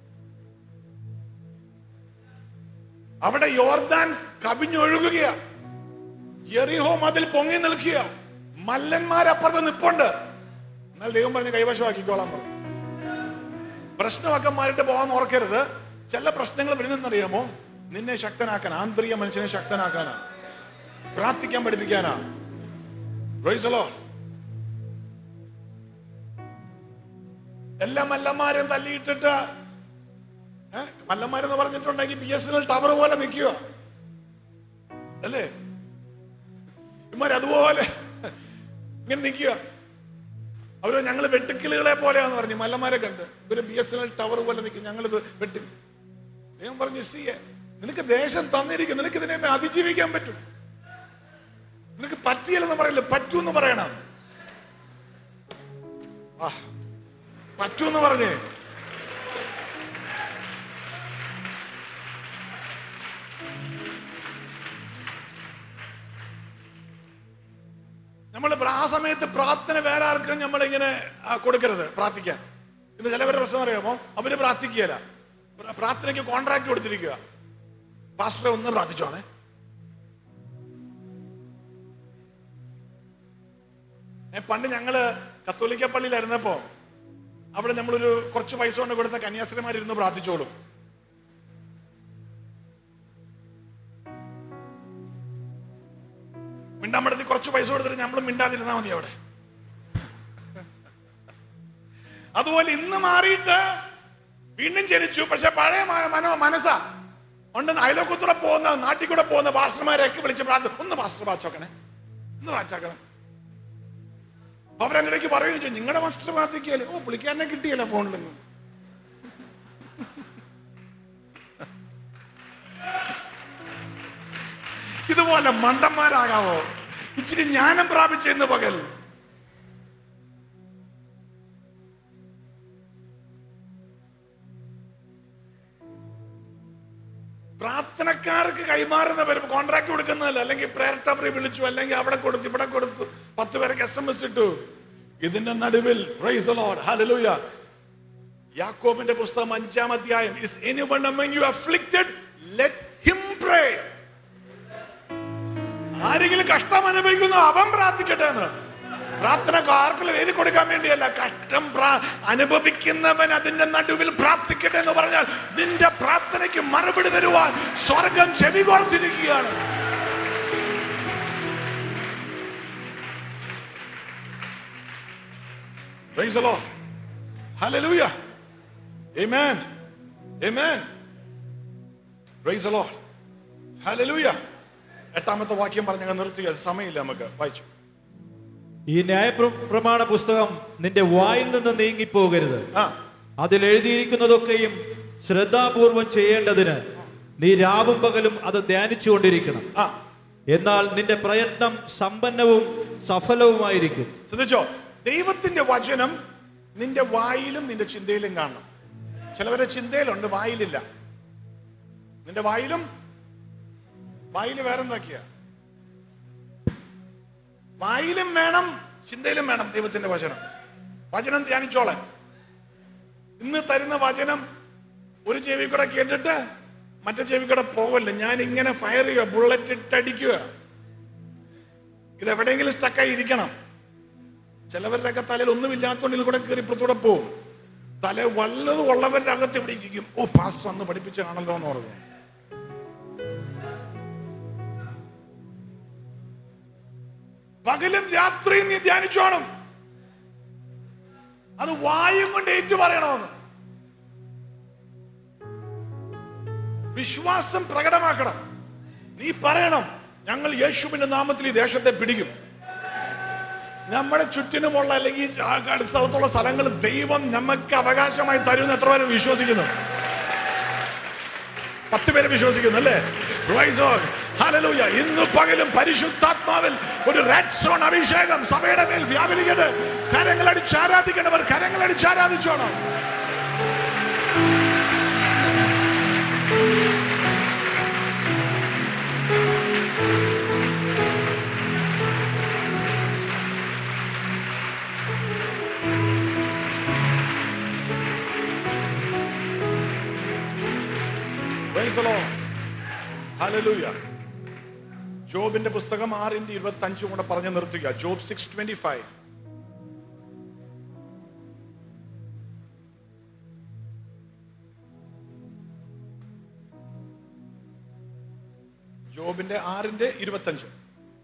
അവിടെ യോർദാൻ കവിഞ്ഞൊഴുകുക, യെറിഹോ മതിൽ പൊങ്ങി നിൽക്കുക, മല്ലന്മാരപ്പുറത്ത് നിപ്പുണ്ട്. എന്നാൽ ദൈവം പറഞ്ഞ് കൈവശമാക്കിക്കോളാൻ പറഞ്ഞു. പ്രശ്നമൊക്കെ മാറിയിട്ട് പോകാൻ ഓർക്കരുത്. ചില പ്രശ്നങ്ങൾ വരുന്നറിയാമോ? നിന്നെ ശക്തനാക്കാൻ, ആന്തരിക മനുഷ്യനെ ശക്തനാക്കാനാ, പ്രാർത്ഥിക്കാൻ പഠിപ്പിക്കാനാ. Praise the Lord. എല്ലാ മല്ലന്മാരെയും തല്ലിയിട്ടിട്ട്, മല്ലന്മാരെന്ന് പറഞ്ഞിട്ടുണ്ടെങ്കിൽ B S N L tower പോലെ നിൽക്കുക അല്ലേ? ഇമാർ അതുപോലെ ഇങ്ങനെ നിൽക്കുക. അവര് ഞങ്ങൾ വെട്ടുക്കിളികളെ പോലെയാന്ന് പറഞ്ഞു. മല്ലന്മാരെ കണ്ട് ഇവര് B S N L tower പോലെ നിൽക്കും, ഞങ്ങളിത് വെട്ടി. ദൈവം പറഞ്ഞു, സി നിനക്ക് ദേശം തന്നിരിക്കും, നിനക്ക് ഇതിനെ അതിജീവിക്കാൻ പറ്റും. നിനക്ക് പറ്റിയില്ലെന്ന് പറയില്ല, പറ്റൂന്ന് പറയണം. ആ, പറ്റൂന്ന് പറഞ്ഞേ. നമ്മൾ ആ സമയത്ത് പ്രാർത്ഥന വേറെ ആർക്കും നമ്മളിങ്ങനെ കൊടുക്കരുത് പ്രാർത്ഥിക്കാൻ. ഇന്ന് ചിലവരുടെ പ്രശ്നം അറിയാമോ? അവര് പ്രാർത്ഥിക്കുകയല്ല, പ്രാർത്ഥനയ്ക്ക് കോൺട്രാക്ട് കൊടുത്തിരിക്കുക. പാസ്റ്ററെ ഒന്ന് പ്രാർത്ഥിച്ചോണേ. പണ്ട് ഞങ്ങള് കത്തോലിക്ക പള്ളിയിലായിരുന്നപ്പോ അവിടെ നമ്മളൊരു കുറച്ച് പൈസ കൊണ്ട് കൊടുത്ത കന്യാസ്ത്രീമാരിരുന്ന് പ്രാർത്ഥിച്ചോളും. മിണ്ടാമ്പടത്തിൽ കുറച്ച് പൈസ കൊടുത്തിട്ട് നമ്മൾ മിണ്ടാതിരുന്നാ മതി അവിടെ. അതുപോലെ ഇന്ന് മാറിയിട്ട് വീണ്ടും ജനിച്ചു, പക്ഷെ പഴയ മനോ മനസ്സാ ഉണ്ട്. അയലോക്കത്തൂടെ പോകുന്ന, നാട്ടിൽ കൂടെ പോകുന്ന പാസ്റ്റർമാരെയൊക്കെ വിളിച്ച് പ്രാർത്ഥന, ഒന്ന് പാസ്റ്റർ പ്രാർത്ഥിച്ചോക്കണേ, ഒന്ന് പ്രാർത്ഥിച്ചാക്കണം. അപ്പൊ അവരെന്റെ ഇടയ്ക്ക് പറയുകയും ചെയ്യും, നിങ്ങളുടെ പാസ്റ്റർ പ്രാർത്ഥിക്കുകയല്ലേ? ഓ, പുള്ളിക്കാരനെ കിട്ടിയല്ലോ ഫോണിലൊന്നും. ഇതുപോലെ മണ്ടന്മാരാകാവോ? ഇച്ചിരി ജ്ഞാനം പ്രാപിച്ചെന്ന് പകൽ. പ്രാർത്ഥനക്കാർക്ക് കൈമാറുന്ന പേര് കോൺട്രാക്ട് കൊടുക്കുന്നതല്ല, അല്ലെങ്കിൽ പ്രേയർ ടവറി വിളിച്ചു, അല്ലെങ്കിൽ അവിടെ കൊടുത്തു, ഇവിടെ കൊടുത്തു, പത്ത് പേർക്ക് എസ് എം എസ് ഇട്ടു. ഇതിന്റെ നടുവിൽ പ്രൈസ് ദി ലോർഡ്, ഹല്ലേലൂയ, യാക്കോബിന്റെ പുസ്തകം അഞ്ചാം അധ്യായം, is anyone among you afflicted? Let him pray. ആരെങ്കിലും കഷ്ടം അനുഭവിക്കുന്നു അവൻ പ്രാർത്ഥിക്കട്ടെ എന്ന്. പ്രാർത്ഥന ആർക്കെങ്കിലും എഴുതി കൊടുക്കാൻ വേണ്ടിയല്ല. കഷ്ടം അനുഭവിക്കുന്നവൻ അതിന്റെ നടുവിൽ പ്രാർത്ഥിക്കട്ടെ എന്ന് പറഞ്ഞാൽ നിന്റെ പ്രാർത്ഥനയ്ക്ക് മറുപടി തരുവാൻ സ്വർഗം ചെവി കോർത്തിരിക്കുകയാണ്. Praise the Lord. Hallelujah. Amen. Amen. Praise the Lord. Hallelujah. എട്ടാമത്തെ വാക്യം പറഞ്ഞ നിർത്തിയ സമയമില്ല, നമുക്ക് വായിച്ചു. ഈ ന്യായപ്രമാണ പുസ്തകം നിന്റെ വായിൽ നിന്ന് നീങ്ങിപ്പോകരുത്. അതിൽ എഴുതിയിരിക്കുന്നതൊക്കെയും ശ്രദ്ധാപൂർവം ചെയ്യേണ്ടതിന് നീ രാവും പകലും അത് ധ്യാനിച്ചുകൊണ്ടിരിക്കണം. എന്നാൽ നിന്റെ പ്രയത്നം സമ്പന്നവും സഫലവുമായിരിക്കും. ശ്രദ്ധിച്ചോ, ദൈവത്തിന്റെ വചനം നിന്റെ വായിലും നിന്റെ ചിന്തയിലും കാണണം. ചിലവരെ ചിന്തയിലുണ്ട്, വായിലില്ല. നിന്റെ വായിലും വായില് വേറെന്താക്കിയ വായിലും വേണം, ചിന്തയിലും വേണം ദൈവത്തിന്റെ വചനം. വചനം ധ്യാനിച്ചോളെ. ഇന്ന് തരുന്ന വചനം ഒരു ചെവി കൂടെ കേട്ടിട്ട് മറ്റേ ചെവി കൂടെ പോവല്ല. ഞാൻ ഇങ്ങനെ ഫയർ ചെയ്യുക, ബുള്ളറ്റ് ഇട്ടടിക്കുക. ഇതെവിടെയെങ്കിലും സ്റ്റക്കായി ഇരിക്കണം. ചിലവരുടെയൊക്കെ തലയിൽ ഒന്നുമില്ലാത്തതുകൊണ്ട് ഇതിൽ കൂടെ കയറി ഇപ്പുറത്തൂടെ പോവും. തല വല്ലതും ഉള്ളവരുടെ അകത്ത് ഇവിടെ ഇരിക്കും. ഓ, പാസ്റ്റർ അന്ന് പഠിപ്പിച്ച കാണല്ലോ എന്ന് പറഞ്ഞു. പകലും രാത്രിയും നീ ധ്യാനിച്ചോണം. അത് വായും കൊണ്ട് ഏറ്റു പറയണമെന്ന്. വിശ്വാസം പ്രകടമാക്കണം. നീ പറയണം, ഞങ്ങൾ യേശുവിന്റെ നാമത്തിൽ ഈ ദേശത്തെ പിടിക്കും. നമ്മുടെ ചുറ്റിനുമുള്ള അല്ലെങ്കിൽ അടുത്തുള്ള സ്ഥലങ്ങൾ ദൈവം നമുക്ക് അവകാശമായി തരുമെന്ന് എത്ര പേര് വിശ്വസിക്കുന്നു? പത്ത് പേര് വിശ്വസിക്കുന്നു അല്ലേ? ഹല്ലേലൂയ. ഇന്ന് പകലും പരിശുദ്ധാത്മാവിൽ ഒരു റെഡ് സോൺ അഭിഷേകം സഭയുടെ മേൽ വ്യാപരിക്കട്ടെ. കരങ്ങളടിച്ച് ആരാധിക്കേണ്ടവർ കരങ്ങളടിച്ച് ആരാധിച്ചോണം. Hallelujah. ജോബിന്റെ പുസ്തകം ആറിന്റെ ഇരുപത്തി അഞ്ചും കൂടെ പറഞ്ഞു നിർത്തുക. Job six twenty five. ജോബിന്റെ ആറിന്റെ ഇരുപത്തി അഞ്ച്.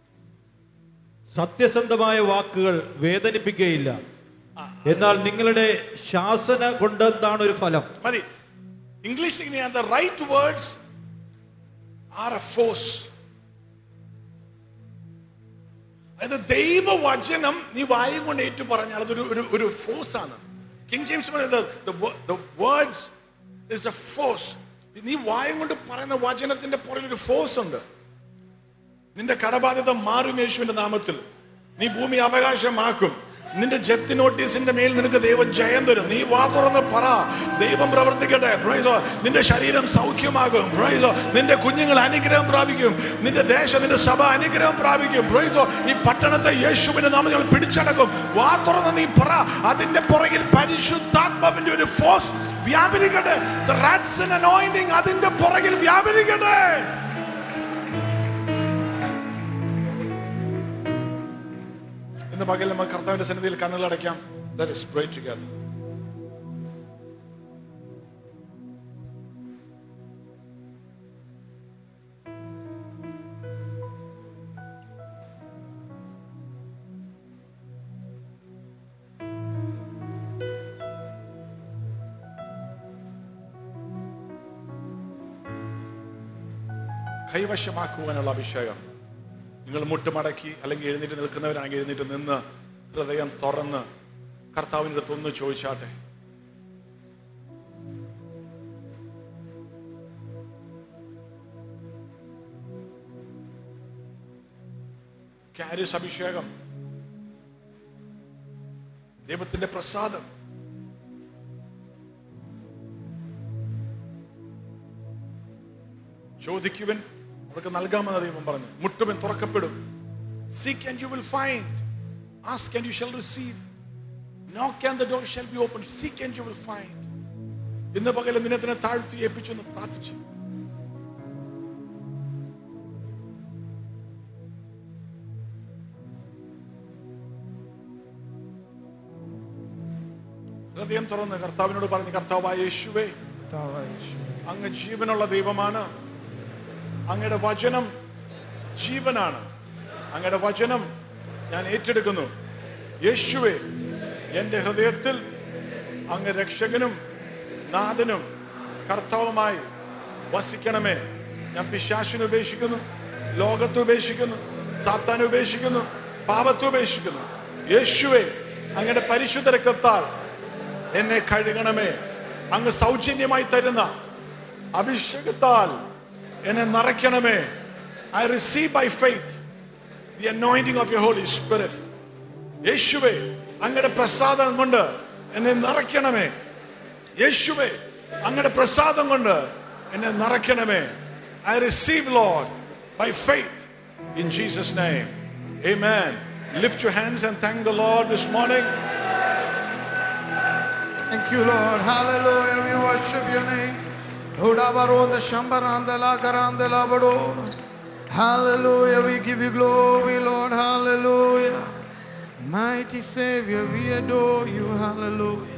സത്യസന്ധമായ വാക്കുകൾ വേദനിപ്പിക്കുകയില്ല, എന്നാൽ നിങ്ങളുടെ ശാസന കൊണ്ടെന്താണ് ഒരു ഫലം? മതി. ഇംഗ്ലീഷിൽ the right words are a force. അതായത് ദൈവവചനം നീ വായും കൊണ്ട് ഏറ്റു പറഞ്ഞാൽ അതൊരു ഒരു ഫോഴ്സ് ആണ്. King James the words is a force. നീ വായും കൊണ്ട് പറയുന്ന വചനത്തിന്റെ പുറകിൽ ഒരു ഫോഴ്സ് ഉണ്ട്. നിന്റെ കടബാധ്യത മാറും യേശുവിന്റെ നാമത്തിൽ. നീ ഭൂമി അവകാശമാക്കും. നിന്റെ ജപ്തി നോട്ടീസിന്റെ മേൽ നിനക്ക് ദൈവം ജയം തരും. നീ വാ തുറന്ന് പറ, ദൈവം പ്രവർത്തിക്കട്ടെ. പ്രൈസ്. നിന്റെ ശരീരം സൗഖ്യമാകും. പ്രൈസ്. നിന്റെ കുഞ്ഞുങ്ങൾ അനുഗ്രഹം പ്രാപിക്കും. നിന്റെ ദേശം, നിന്റെ സഭ അനുഗ്രഹം പ്രാപിക്കും. പ്രൈസ്. ഈ പട്ടണത്തെ യേശുവിന്റെ നാമത്തിൽ പിടിച്ചടക്കും. വാ തുറന്ന് നീ പറ. അതിന്റെ പുറകിൽ പരിശുദ്ധാത്മാവിന്റെ ഒരു ഫോഴ്സ് വ്യാപരിക്കട്ടെ. The Radson anointing അതിന്റെ പുറകിൽ വ്യാപരിക്കട്ടെ. ഇന്ന് പകൽ നമുക്ക് കർത്താവിന്റെ സന്നിധിയിൽ കണ്ണുകളടയ്ക്കാം. Let us pray together. കൈവശമാക്കുവാനുള്ള അഭിഷേകം. നിങ്ങൾ മുട്ടുമടക്കി അല്ലെങ്കിൽ എഴുന്നേറ്റ് നിൽക്കുന്നവരാണെങ്കിൽ എഴുന്നേറ്റ് നിന്ന് ഹൃദയം തുറന്ന് കർത്താവിൻ്റെ അടുത്ത് ഒന്ന് ചോദിച്ചാട്ടെ. കാരിസ് അഭിഷേകം, ദൈവത്തിന്റെ പ്രസാദം. ചോദിക്കുവൻ അവർക്ക് നൽകാമെന്ന് ദൈവം പറഞ്ഞു. മുട്ടുവൻ തുറക്കപ്പെടും. Seek and you will find. Ask and you shall receive. Knock and the door shall be opened. Seek and you will find. ഇന്ന് പകൽ നിന്നെ തന്നെ താഴ്ത്തി ഏൽപ്പിച്ചൊന്ന് പ്രാർത്ഥിച്ചു. ഹൃദയം തുറന്ന് കർത്താവിനോട് പറഞ്ഞു, കർത്താവായ യേശുവേ, അങ്ങ് ജീവനുള്ള ദൈവമാണ്. അങ്ങയുടെ വചനം ജീവനാണ്. അങ്ങയുടെ വചനം ഞാൻ ഏറ്റെടുക്കുന്നു. യേശുവേ, എന്റെ ഹൃദയത്തിൽ അങ്ങ് രക്ഷകനും നാഥനും കർത്താവുമായി വസിക്കണമേ. ഞാൻ പിശാചിനെ ഉപേക്ഷിക്കുന്നു, ലോകത്തെ ഉപേക്ഷിക്കുന്നു, സാത്താനെ ഉപേക്ഷിക്കുന്നു, പാപത്തെ ഉപേക്ഷിക്കുന്നു. യേശുവേ, അങ്ങയുടെ പരിശുദ്ധ രക്തത്താൽ എന്നെ കഴുകണമേ. അങ്ങ് സൗജന്യമായി തരുന്ന അഭിഷേകത്താൽ എന്നെ നിറയ്ക്കണമേ. I receive by faith the anointing of your Holy Spirit. യേശുവേ, അങ്ങയുടെ പ്രസാദം കൊണ്ട് എന്നെ നിറയ്ക്കണമേ. യേശുവേ, അങ്ങയുടെ പ്രസാദം കൊണ്ട് എന്നെ നിറയ്ക്കണമേ. I receive, Lord, by faith in Jesus' name. Amen. Lift your hands and thank the Lord this morning. Thank you, Lord. Hallelujah. We worship your name. Hallelujah. We give you glory, Lord. Hallelujah. Mighty Savior, we adore you. Hallelujah.